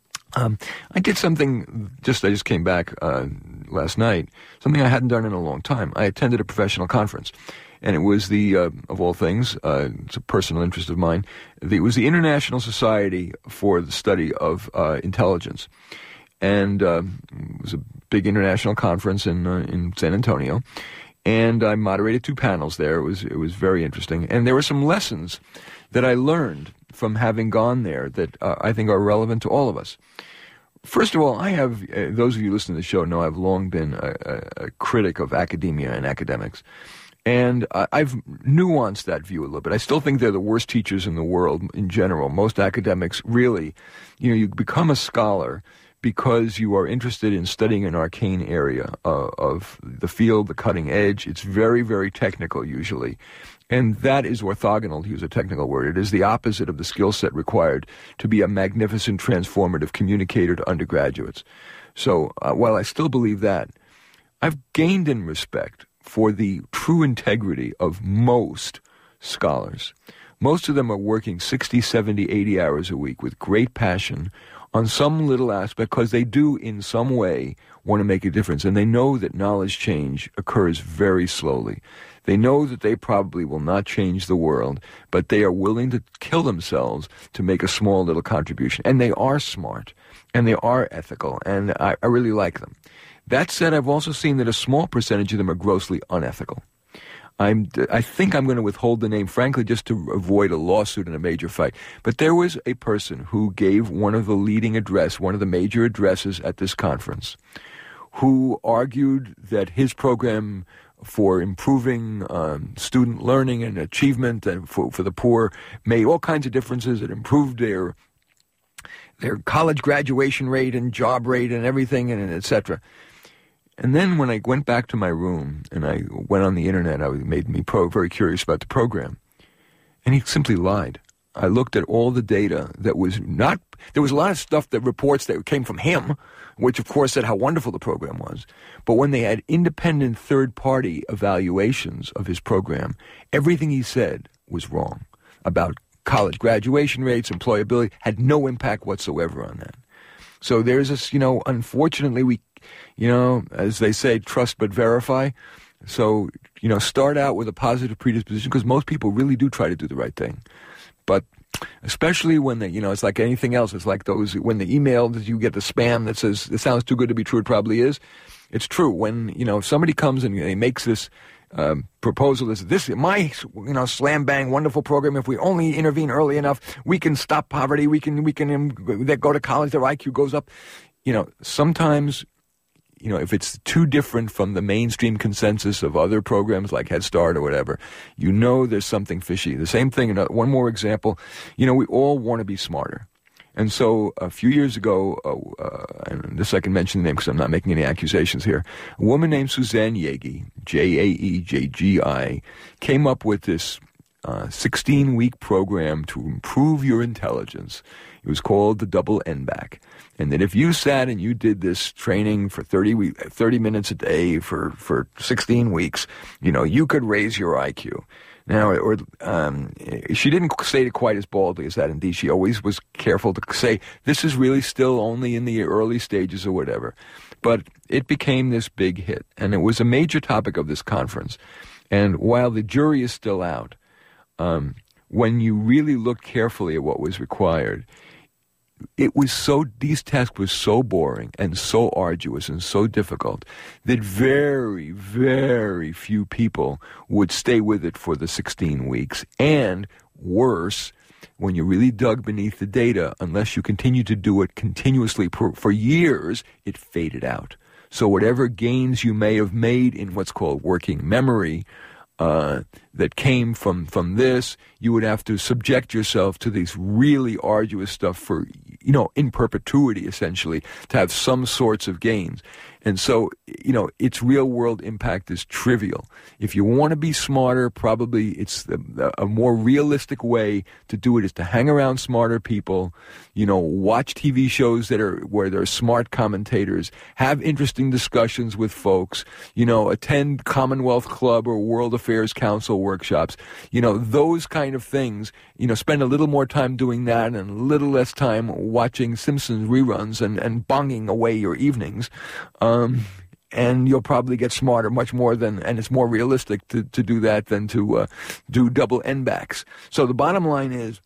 Um, I did something, just I just came back uh, last night, something I hadn't done in a long time. I attended a professional conference, and it was the, uh, of all things, uh, it's a personal interest of mine, it was the International Society for the Study of uh, Intelligence. And uh, it was a big international conference in uh, in San Antonio, and I moderated two panels there. It was it was very interesting, and there were some lessons that I learned from having gone there that uh, I think are relevant to all of us. First of all, I have, uh, those of you listening to the show know I've long been a, a, a critic of academia and academics. And uh, I've nuanced that view a little bit. I still think they're the worst teachers in the world in general. Most academics really, you know, you become a scholar because you are interested in studying an arcane area uh, of the field, the cutting edge. It's very, very technical usually. And that is orthogonal, to use a technical word. It is the opposite of the skill set required to be a magnificent, transformative communicator to undergraduates. So uh, while I still believe that, I've gained in respect for the true integrity of most scholars. Most of them are working sixty, seventy, eighty hours a week with great passion on some little aspect because they do in some way want to make a difference. And they know that knowledge change occurs very slowly. They know that they probably will not change the world, but they are willing to kill themselves to make a small little contribution. And they are smart, and they are ethical, and I, I really like them. That said, I've also seen that a small percentage of them are grossly unethical. I'm, I think I'm going to withhold the name, frankly, just to avoid a lawsuit and a major fight. But there was a person who gave one of the leading address, one of the major addresses at this conference, who argued that his program for improving um, student learning and achievement and for, for the poor made all kinds of differences. It improved their their college graduation rate and job rate and everything, and et cetera. And then when I went back to my room and I went on the internet, I made me pro, very curious about the program. And he simply lied. I looked at all the data that was not, there was a lot of stuff that reports that came from him, which of course said how wonderful the program was. But when they had independent third-party evaluations of his program, everything he said was wrong about college graduation rates, employability, had no impact whatsoever on that. So there's this, you know, unfortunately we, you know, as they say, trust but verify. So, you know, start out with a positive predisposition because most people really do try to do the right thing. But especially when they, you know, it's like anything else. It's like those, when the email that you get the spam that says, it sounds too good to be true, it probably is. It's true. When, you know, if somebody comes and he makes this um, proposal, this, this, my, you know, slam bang, wonderful program, if we only intervene early enough, we can stop poverty, we can, we can um, they go to college, their I Q goes up. You know, sometimes, you know, if it's too different from the mainstream consensus of other programs like Head Start or whatever, you know there's something fishy. The same thing, another, one more example, you know, we all want to be smarter. And so a few years ago, uh, uh, and this I can mention the name because I'm not making any accusations here, a woman named Suzanne Yegi, J A E J G I, came up with this uh, sixteen-week program to improve your intelligence. It was called the Double N B A C. And that if you sat and you did this training for thirty, week, thirty minutes a day for, for sixteen weeks, you know, you could raise your I Q. Now, or um, she didn't say it quite as baldly as that. Indeed, she always was careful to say, this is really still only in the early stages or whatever. But it became this big hit, and it was a major topic of this conference. And while the jury is still out, um, when you really looked carefully at what was required, it was so, these tasks were so boring and so arduous and so difficult that very, very few people would stay with it for the sixteen weeks. And worse, when you really dug beneath the data, unless you continued to do it continuously for, for years, it faded out. So whatever gains you may have made in what's called working memory uh, that came from, from this, you would have to subject yourself to these really arduous stuff for, you know, in perpetuity, essentially, to have some sorts of gains. And so, you know, its real-world impact is trivial. If you want to be smarter, probably it's the, a more realistic way to do it is to hang around smarter people, you know, watch T V shows that are where there are smart commentators, have interesting discussions with folks, you know, attend Commonwealth Club or World Affairs Council workshops, you know, those kind of things. You know, spend a little more time doing that and a little less time watching Simpsons reruns and, and bonging away your evenings. Um, and you'll probably get smarter much more than, and it's more realistic to, to do that than to uh, do double N-backs. So the bottom line is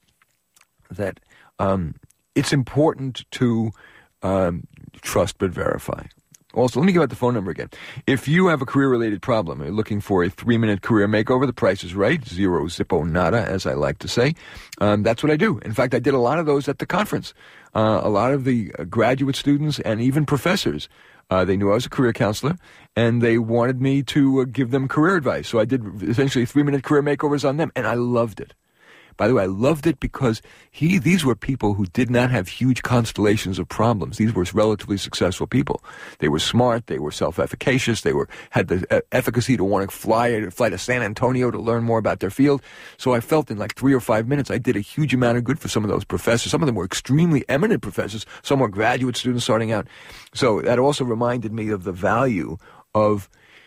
that um, it's important to um, trust but verify. Also, let me give out the phone number again. If you have a career-related problem, you're looking for a three-minute career makeover, the price is right, zero zippo nada, as I like to say. Um, that's what I do. In fact, I did a lot of those at the conference. Uh, a lot of the uh, graduate students and even professors, uh, they knew I was a career counselor, and they wanted me to uh, give them career advice. So I did essentially three-minute career makeovers on them, and I loved it. By the way, I loved it because he, these were people who did not have huge constellations of problems. These were relatively successful people. They were smart. They were self-efficacious. They were had the uh, efficacy to want to fly, fly to San Antonio to learn more about their field. So I felt in like three or five minutes I did a huge amount of good for some of those professors. Some of them were extremely eminent professors. Some were graduate students starting out. So that also reminded me of the value of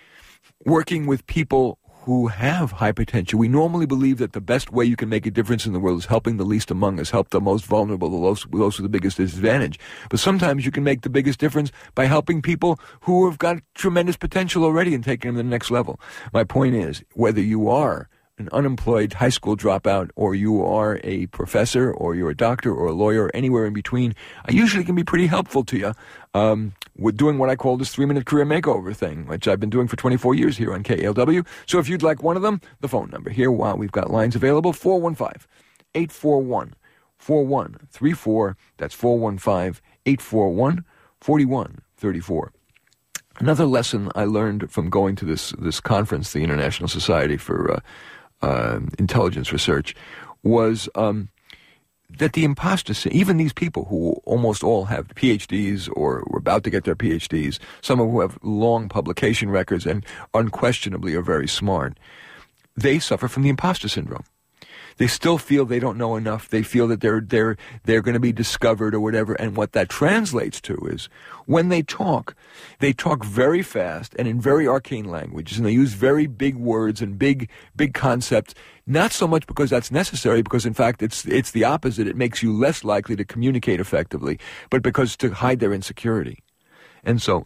working with people who have high potential. We normally believe that the best way you can make a difference in the world is helping the least among us, help the most vulnerable, those, those with the biggest disadvantage. But sometimes you can make the biggest difference by helping people who have got tremendous potential already and taking them to the next level. My point is, whether you are an unemployed high school dropout or you are a professor or you're a doctor or a lawyer or anywhere in between, I usually can be pretty helpful to you um, with doing what I call this three-minute career makeover thing, which I've been doing for twenty-four years here on K A L W. So if you'd like one of them, the phone number here, while we've got lines available, four one five, eight four one, four one three four. That's four one five, eight four one, four one three four. Another lesson I learned from going to this, this conference, the International Society for uh, Uh, intelligence research, was um, that the imposter syndrome, even these people who almost all have P H Ds or were about to get their P H Ds, some of who have long publication records and unquestionably are very smart, they suffer from the imposter syndrome. They still feel they don't know enough. They feel that they're they're they're going to be discovered or whatever. And what that translates to is when they talk, they talk very fast and in very arcane languages, and they use very big words and big big concepts. Not so much because that's necessary, because in fact it's it's the opposite. It makes you less likely to communicate effectively, but because to hide their insecurity. And so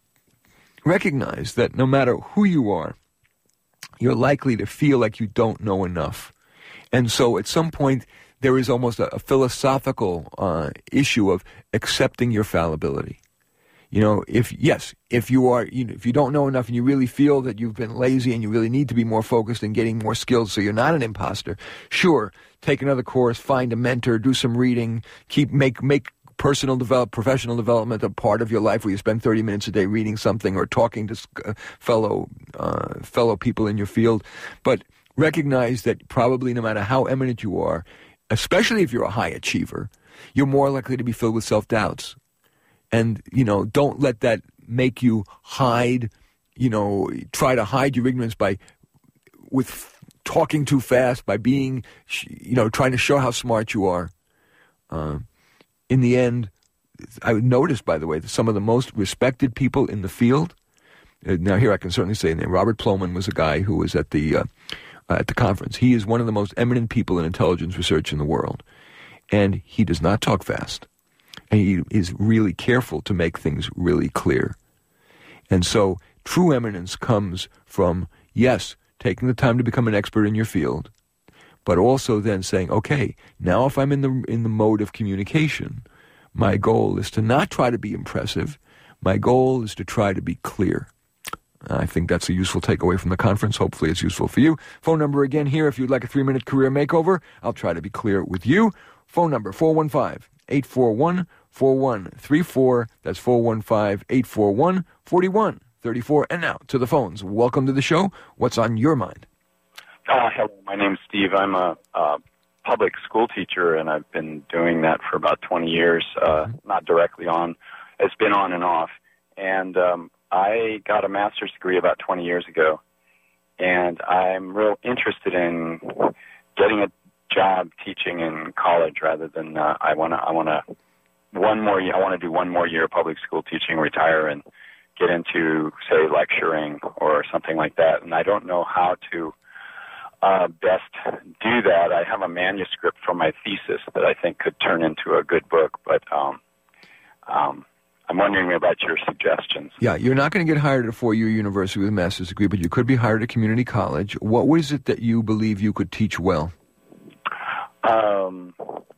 recognize that no matter who you are, you're likely to feel like you don't know enough. And so at some point, there is almost a, a philosophical uh, issue of accepting your fallibility. You know, if, yes, if you are, you know, if you don't know enough and you really feel that you've been lazy and you really need to be more focused and getting more skills so you're not an imposter, sure, take another course, find a mentor, do some reading, keep, make, make personal develop, professional development a part of your life where you spend thirty minutes a day reading something or talking to uh, fellow, uh, fellow people in your field. But recognize that probably no matter how eminent you are, especially if you're a high achiever, you're more likely to be filled with self-doubts. And, you know, don't let that make you hide, you know, try to hide your ignorance by, with talking too fast, by being, you know, trying to show how smart you are. Uh, in the end, I noticed, by the way, that some of the most respected people in the field, uh, now here I can certainly say, Robert Plomin was a guy who was at the... Uh, Uh, at the conference. He is one of the most eminent people in intelligence research in the world. And he does not talk fast. And he is really careful to make things really clear. And so true eminence comes from, yes, taking the time to become an expert in your field, but also then saying, okay, now if I'm in the in the mode of communication, my goal is to not try to be impressive. My goal is to try to be clear. I think that's a useful takeaway from the conference. Hopefully it's useful for you. Phone number again here if you'd like a three-minute career makeover. I'll try to be clear with you. Phone number four one five, eight four one, four one three four. That's four one five, eight four one, four one three four. And now to the phones. Welcome to the show. What's on your mind? Uh, hello, my name's Steve. I'm a, a public school teacher, and I've been doing that for about twenty years, uh, not directly on. It's been on and off. And um, I got a master's degree about twenty years ago, and I'm real interested in getting a job teaching in college rather than uh, I want to. I want to one more. I want to do one more year of public school teaching, retire, and get into, say, lecturing or something like that. And I don't know how to uh, best do that. I have a manuscript for my thesis that I think could turn into a good book, but um, um, I'm wondering about your suggestions. Yeah, you're not going to get hired at a four-year university with a master's degree, but you could be hired at a community college. What was it that you believe you could teach well? Um,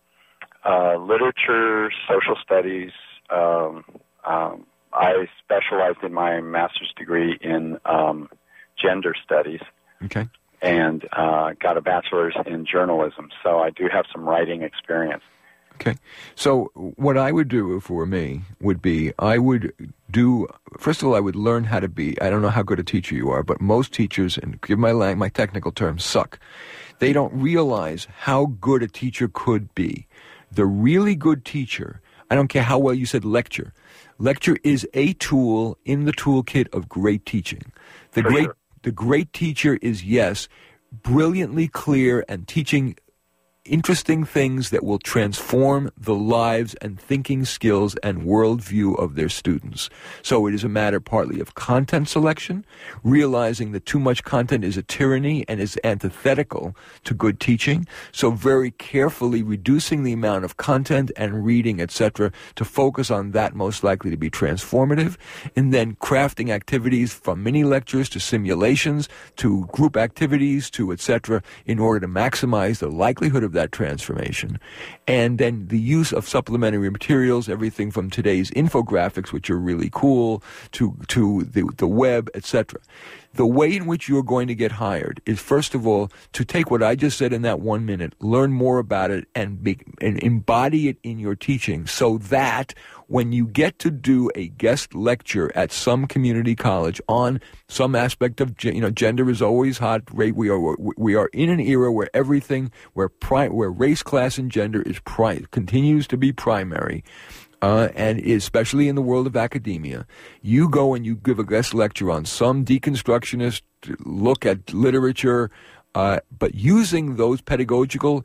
uh, literature, social studies. Um, um, I specialized in my master's degree in um, gender studies. Okay. And uh, got a bachelor's in journalism, so I do have some writing experience. Okay. So what I would do if it were me would be I would do, first of all, I would learn how to be, I don't know how good a teacher you are, but most teachers, and give my lang- my technical terms, suck. They don't realize how good a teacher could be. The really good teacher, I don't care how well you said lecture, lecture is a tool in the toolkit of great teaching. The For great sure. the great teacher is, yes, brilliantly clear and teaching interesting things that will transform the lives and thinking skills and worldview of their students. So it is a matter partly of content selection, realizing that too much content is a tyranny and is antithetical to good teaching. So very carefully reducing the amount of content and reading, et cetera, to focus on that most likely to be transformative, and then crafting activities from mini lectures to simulations to group activities to et cetera, in order to maximize the likelihood of that transformation. And then the use of supplementary materials, everything from today's infographics, which are really cool, to to the, the web, et cetera. The way in which you're going to get hired is, first of all, to take what I just said in that one minute, learn more about it, and, be, and embody it in your teaching, so that when you get to do a guest lecture at some community college on some aspect of, you know, gender is always hot. We are we are in an era where everything, where pri- where race, class, and gender is pri- continues to be primary. Uh, and especially in the world of academia, you go and you give a guest lecture on some deconstructionist look at literature, uh, but using those pedagogical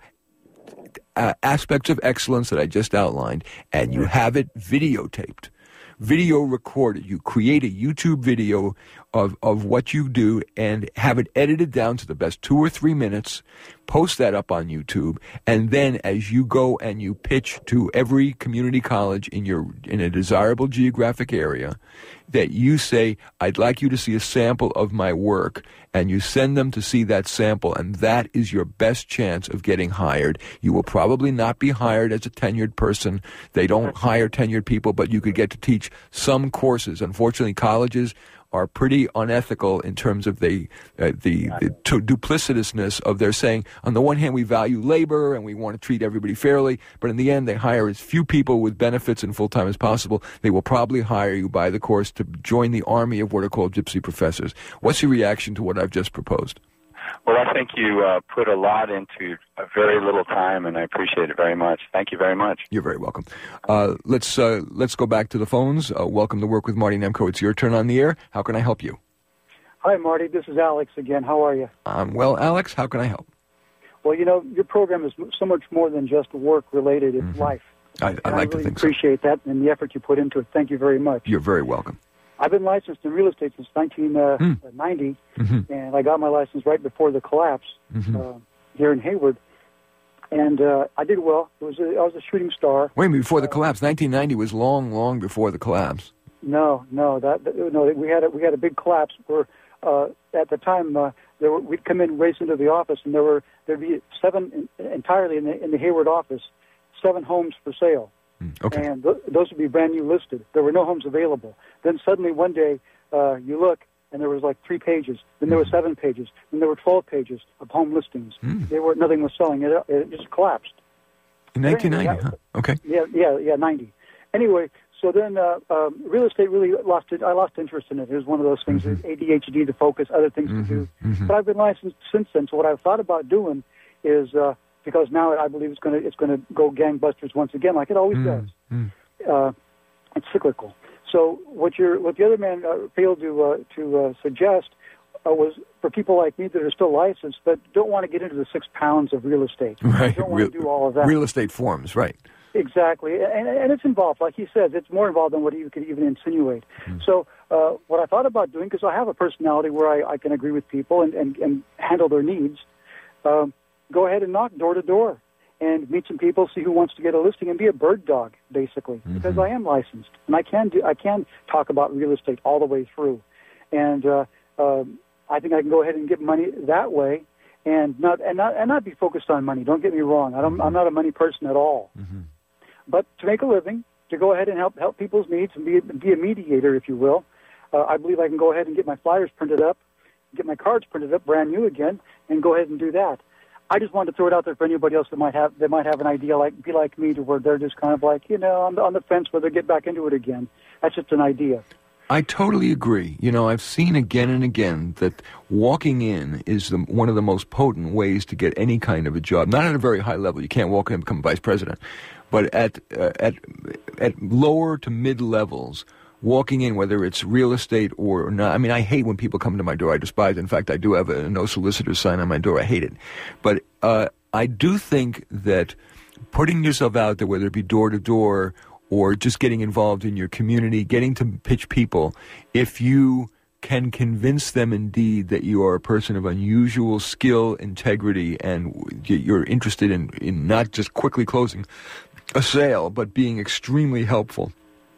uh, aspects of excellence that I just outlined, and you have it videotaped, video recorded. You create a YouTube video of, of what you do and have it edited down to the best two or three minutes, post that up on YouTube, and then as you go and you pitch to every community college in your in a desirable geographic area, that you say, I'd like you to see a sample of my work, and you send them to see that sample, and that is your best chance of getting hired. You will probably not be hired as a tenured person. They don't hire tenured people, but you could get to teach some courses. Unfortunately, colleges are pretty unethical in terms of the uh, the, the to duplicitousness of their saying, on the one hand, we value labor and we want to treat everybody fairly, but in the end, they hire as few people with benefits and full-time as possible. They will probably hire you by the course to join the army of what are called gypsy professors. What's your reaction to what I've just proposed? Well, I think you uh, put a lot into a very little time, and I appreciate it very much. Thank you very much. You're very welcome. Uh, let's uh, let's go back to the phones. Uh, welcome to Work with Marty Nemko. It's your turn on the air. How can I help you? Hi, Marty. This is Alex again. How are you? Um, well, Alex, how can I help? Well, you know, your program is so much more than just work-related. It's Mm-hmm. life. I, I'd like I to really think so. appreciate that and the effort you put into it. Thank you very much. You're very welcome. I've been licensed in real estate since nineteen ninety, Mm-hmm. and I got my license right before the collapse Mm-hmm. uh, here in Hayward. And uh, I did well. It was a, I was a shooting star. Wait a minute, before the collapse. nineteen ninety was long, long before the collapse. No, no, that, that no. We had a, we had a big collapse where uh, at the time, uh, there were, we'd come in, race into the office, and there were there'd be seven in, entirely in the, in the Hayward office, seven homes for sale. Okay. And th- those would be brand new listed. There were no homes available. Then suddenly one day, uh, you look, and there was like three pages. Then there were seven pages. Then there were twelve pages of home listings. Mm. They were nothing was selling. It, it just collapsed. In nineteen ninety, huh? Okay. Yeah, yeah, yeah, ninety. Anyway, so then uh, um, real estate really lost it. I lost interest in it. It was one of those things. Mm-hmm. A D H D to focus, other things Mm-hmm. to do. Mm-hmm. But I've been licensed since then. So what I've thought about doing is uh, because now I believe it's going to it's going to go gangbusters once again, like it always Mm-hmm. does. Uh, it's cyclical. So what you're, what the other man uh, failed to uh, to uh, suggest uh, was for people like me that are still licensed but don't want to get into the six pounds of real estate. Right. Don't want Real, to do all of that. real estate forms, right. Exactly, and, and it's involved. Like he says, it's more involved than what you could even insinuate. Mm. So uh, what I thought about doing, because I have a personality where I, I can agree with people and, and, and handle their needs, um, go ahead and knock door to door and meet some people, see who wants to get a listing, and be a bird dog, basically, mm-hmm. because I am licensed and I can do I can talk about real estate all the way through, and uh, uh, I think I can go ahead and get money that way, and not and not and not be focused on money. Don't get me wrong. I don't. Mm-hmm. I'm not a money person at all. Mm-hmm. But to make a living, to go ahead and help help people's needs and be be a mediator, if you will, uh, I believe I can go ahead and get my flyers printed up, get my cards printed up, brand new again, and go ahead and do that. I just wanted to throw it out there for anybody else that might have that might have an idea like be like me, to where they're just kind of like you know on the, on the fence whether to get back into it again. That's just an idea. I totally agree. You know, I've seen again and again that walking in is the, one of the most potent ways to get any kind of a job. Not at a very high level. You can't walk in and become vice president. But at uh, at at lower to mid levels, walking in, whether it's real estate or not. I mean, I hate when people come to my door. I despise it. In fact, I do have a no solicitors sign on my door. I hate it. But uh, I do think that putting yourself out there, whether it be door to door or just getting involved in your community, getting to pitch people, if you can convince them indeed that you are a person of unusual skill, integrity, and you're interested in, in not just quickly closing a sale, but being extremely helpful,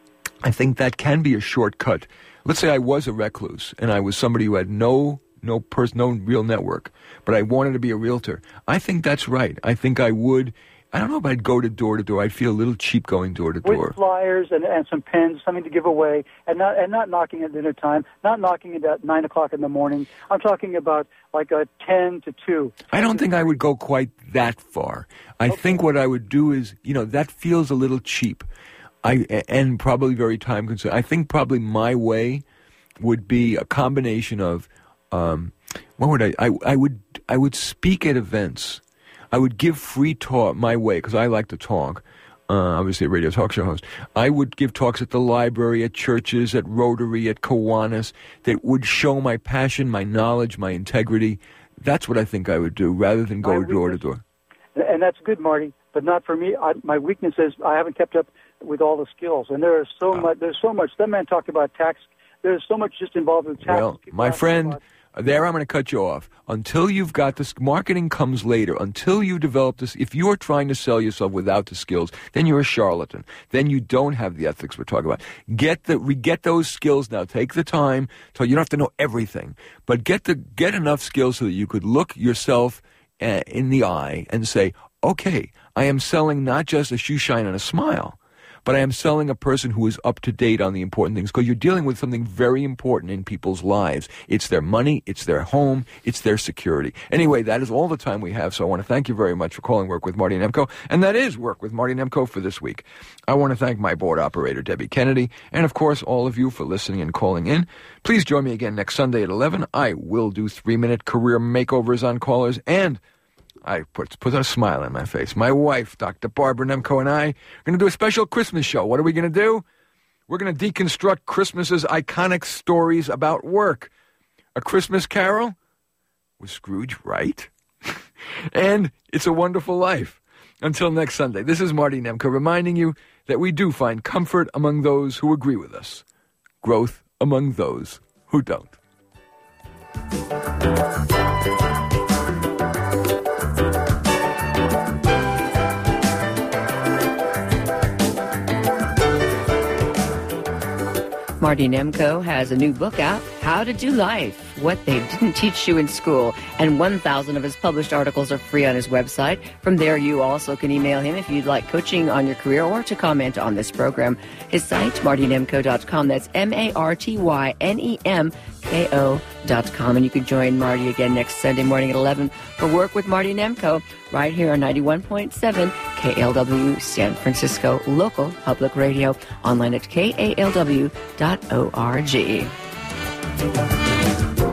I think that can be a shortcut. Let's say I was a recluse and I was somebody who had no no person, no real network, but I wanted to be a realtor. I think that's right. I think I would. I don't know if I'd go to door to door. I'd feel a little cheap going door to door. With flyers and, and some pens, something to give away, and not and not knocking at dinner time, not knocking it at nine o'clock in the morning. I'm talking about like a ten to two. I don't think I would go quite that far. I okay. think what I would do is, you know, that feels a little cheap. I and probably very time consuming. I think probably my way would be a combination of um, what would I, I I would I would speak at events. I would give free talk my way because I like to talk. Uh, obviously, a radio talk show host. I would give talks at the library, at churches, at Rotary, at Kiwanis that would show my passion, my knowledge, my integrity. That's what I think I would do rather than go door to door. And that's good, Marty, but not for me. I, my weakness is I haven't kept up with all the skills, and there is so oh. much. There's so much. That man talked about tax. There's so much just involved with tax. Well, my friend. There, I'm going to cut you off. Until you've got this, marketing comes later. Until you develop this, if you're trying to sell yourself without the skills, then you're a charlatan. Then you don't have the ethics we're talking about. Get the, get those skills now. Take the time. So you don't have to know everything, but get the, get enough skills so that you could look yourself uh, in the eye and say, okay, I am selling not just a shoe shine and a smile, but I am selling a person who is up to date on the important things, because you're dealing with something very important in people's lives. It's their money, it's their home, it's their security. Anyway, that is all the time we have, so I want to thank you very much for calling Work with Marty Nemko, and that is Work with Marty Nemko for this week. I want to thank my board operator, Debbie Kennedy, and of course, all of you for listening and calling in. Please join me again next Sunday at eleven. I will do three-minute career makeovers on callers, and I put put a smile on my face. My wife, Doctor Barbara Nemko, and I are going to do a special Christmas show. What are we going to do? We're going to deconstruct Christmas's iconic stories about work. A Christmas Carol? Was Scrooge right? And It's a Wonderful Life. Until next Sunday, this is Marty Nemko reminding you that we do find comfort among those who agree with us, growth among those who don't. Marty Marty Nemko has a new book out, How to Do Life, What They Didn't Teach You in School. And one thousand of his published articles are free on his website. From there, you also can email him if you'd like coaching on your career or to comment on this program. His site, marty nemko dot com. That's M A R T Y N E M K O dot com. And you can join Marty again next Sunday morning at eleven for Work with Marty Nemko right here on ninety-one point seven K L W San Francisco Local Public Radio, online at K A L W dot org.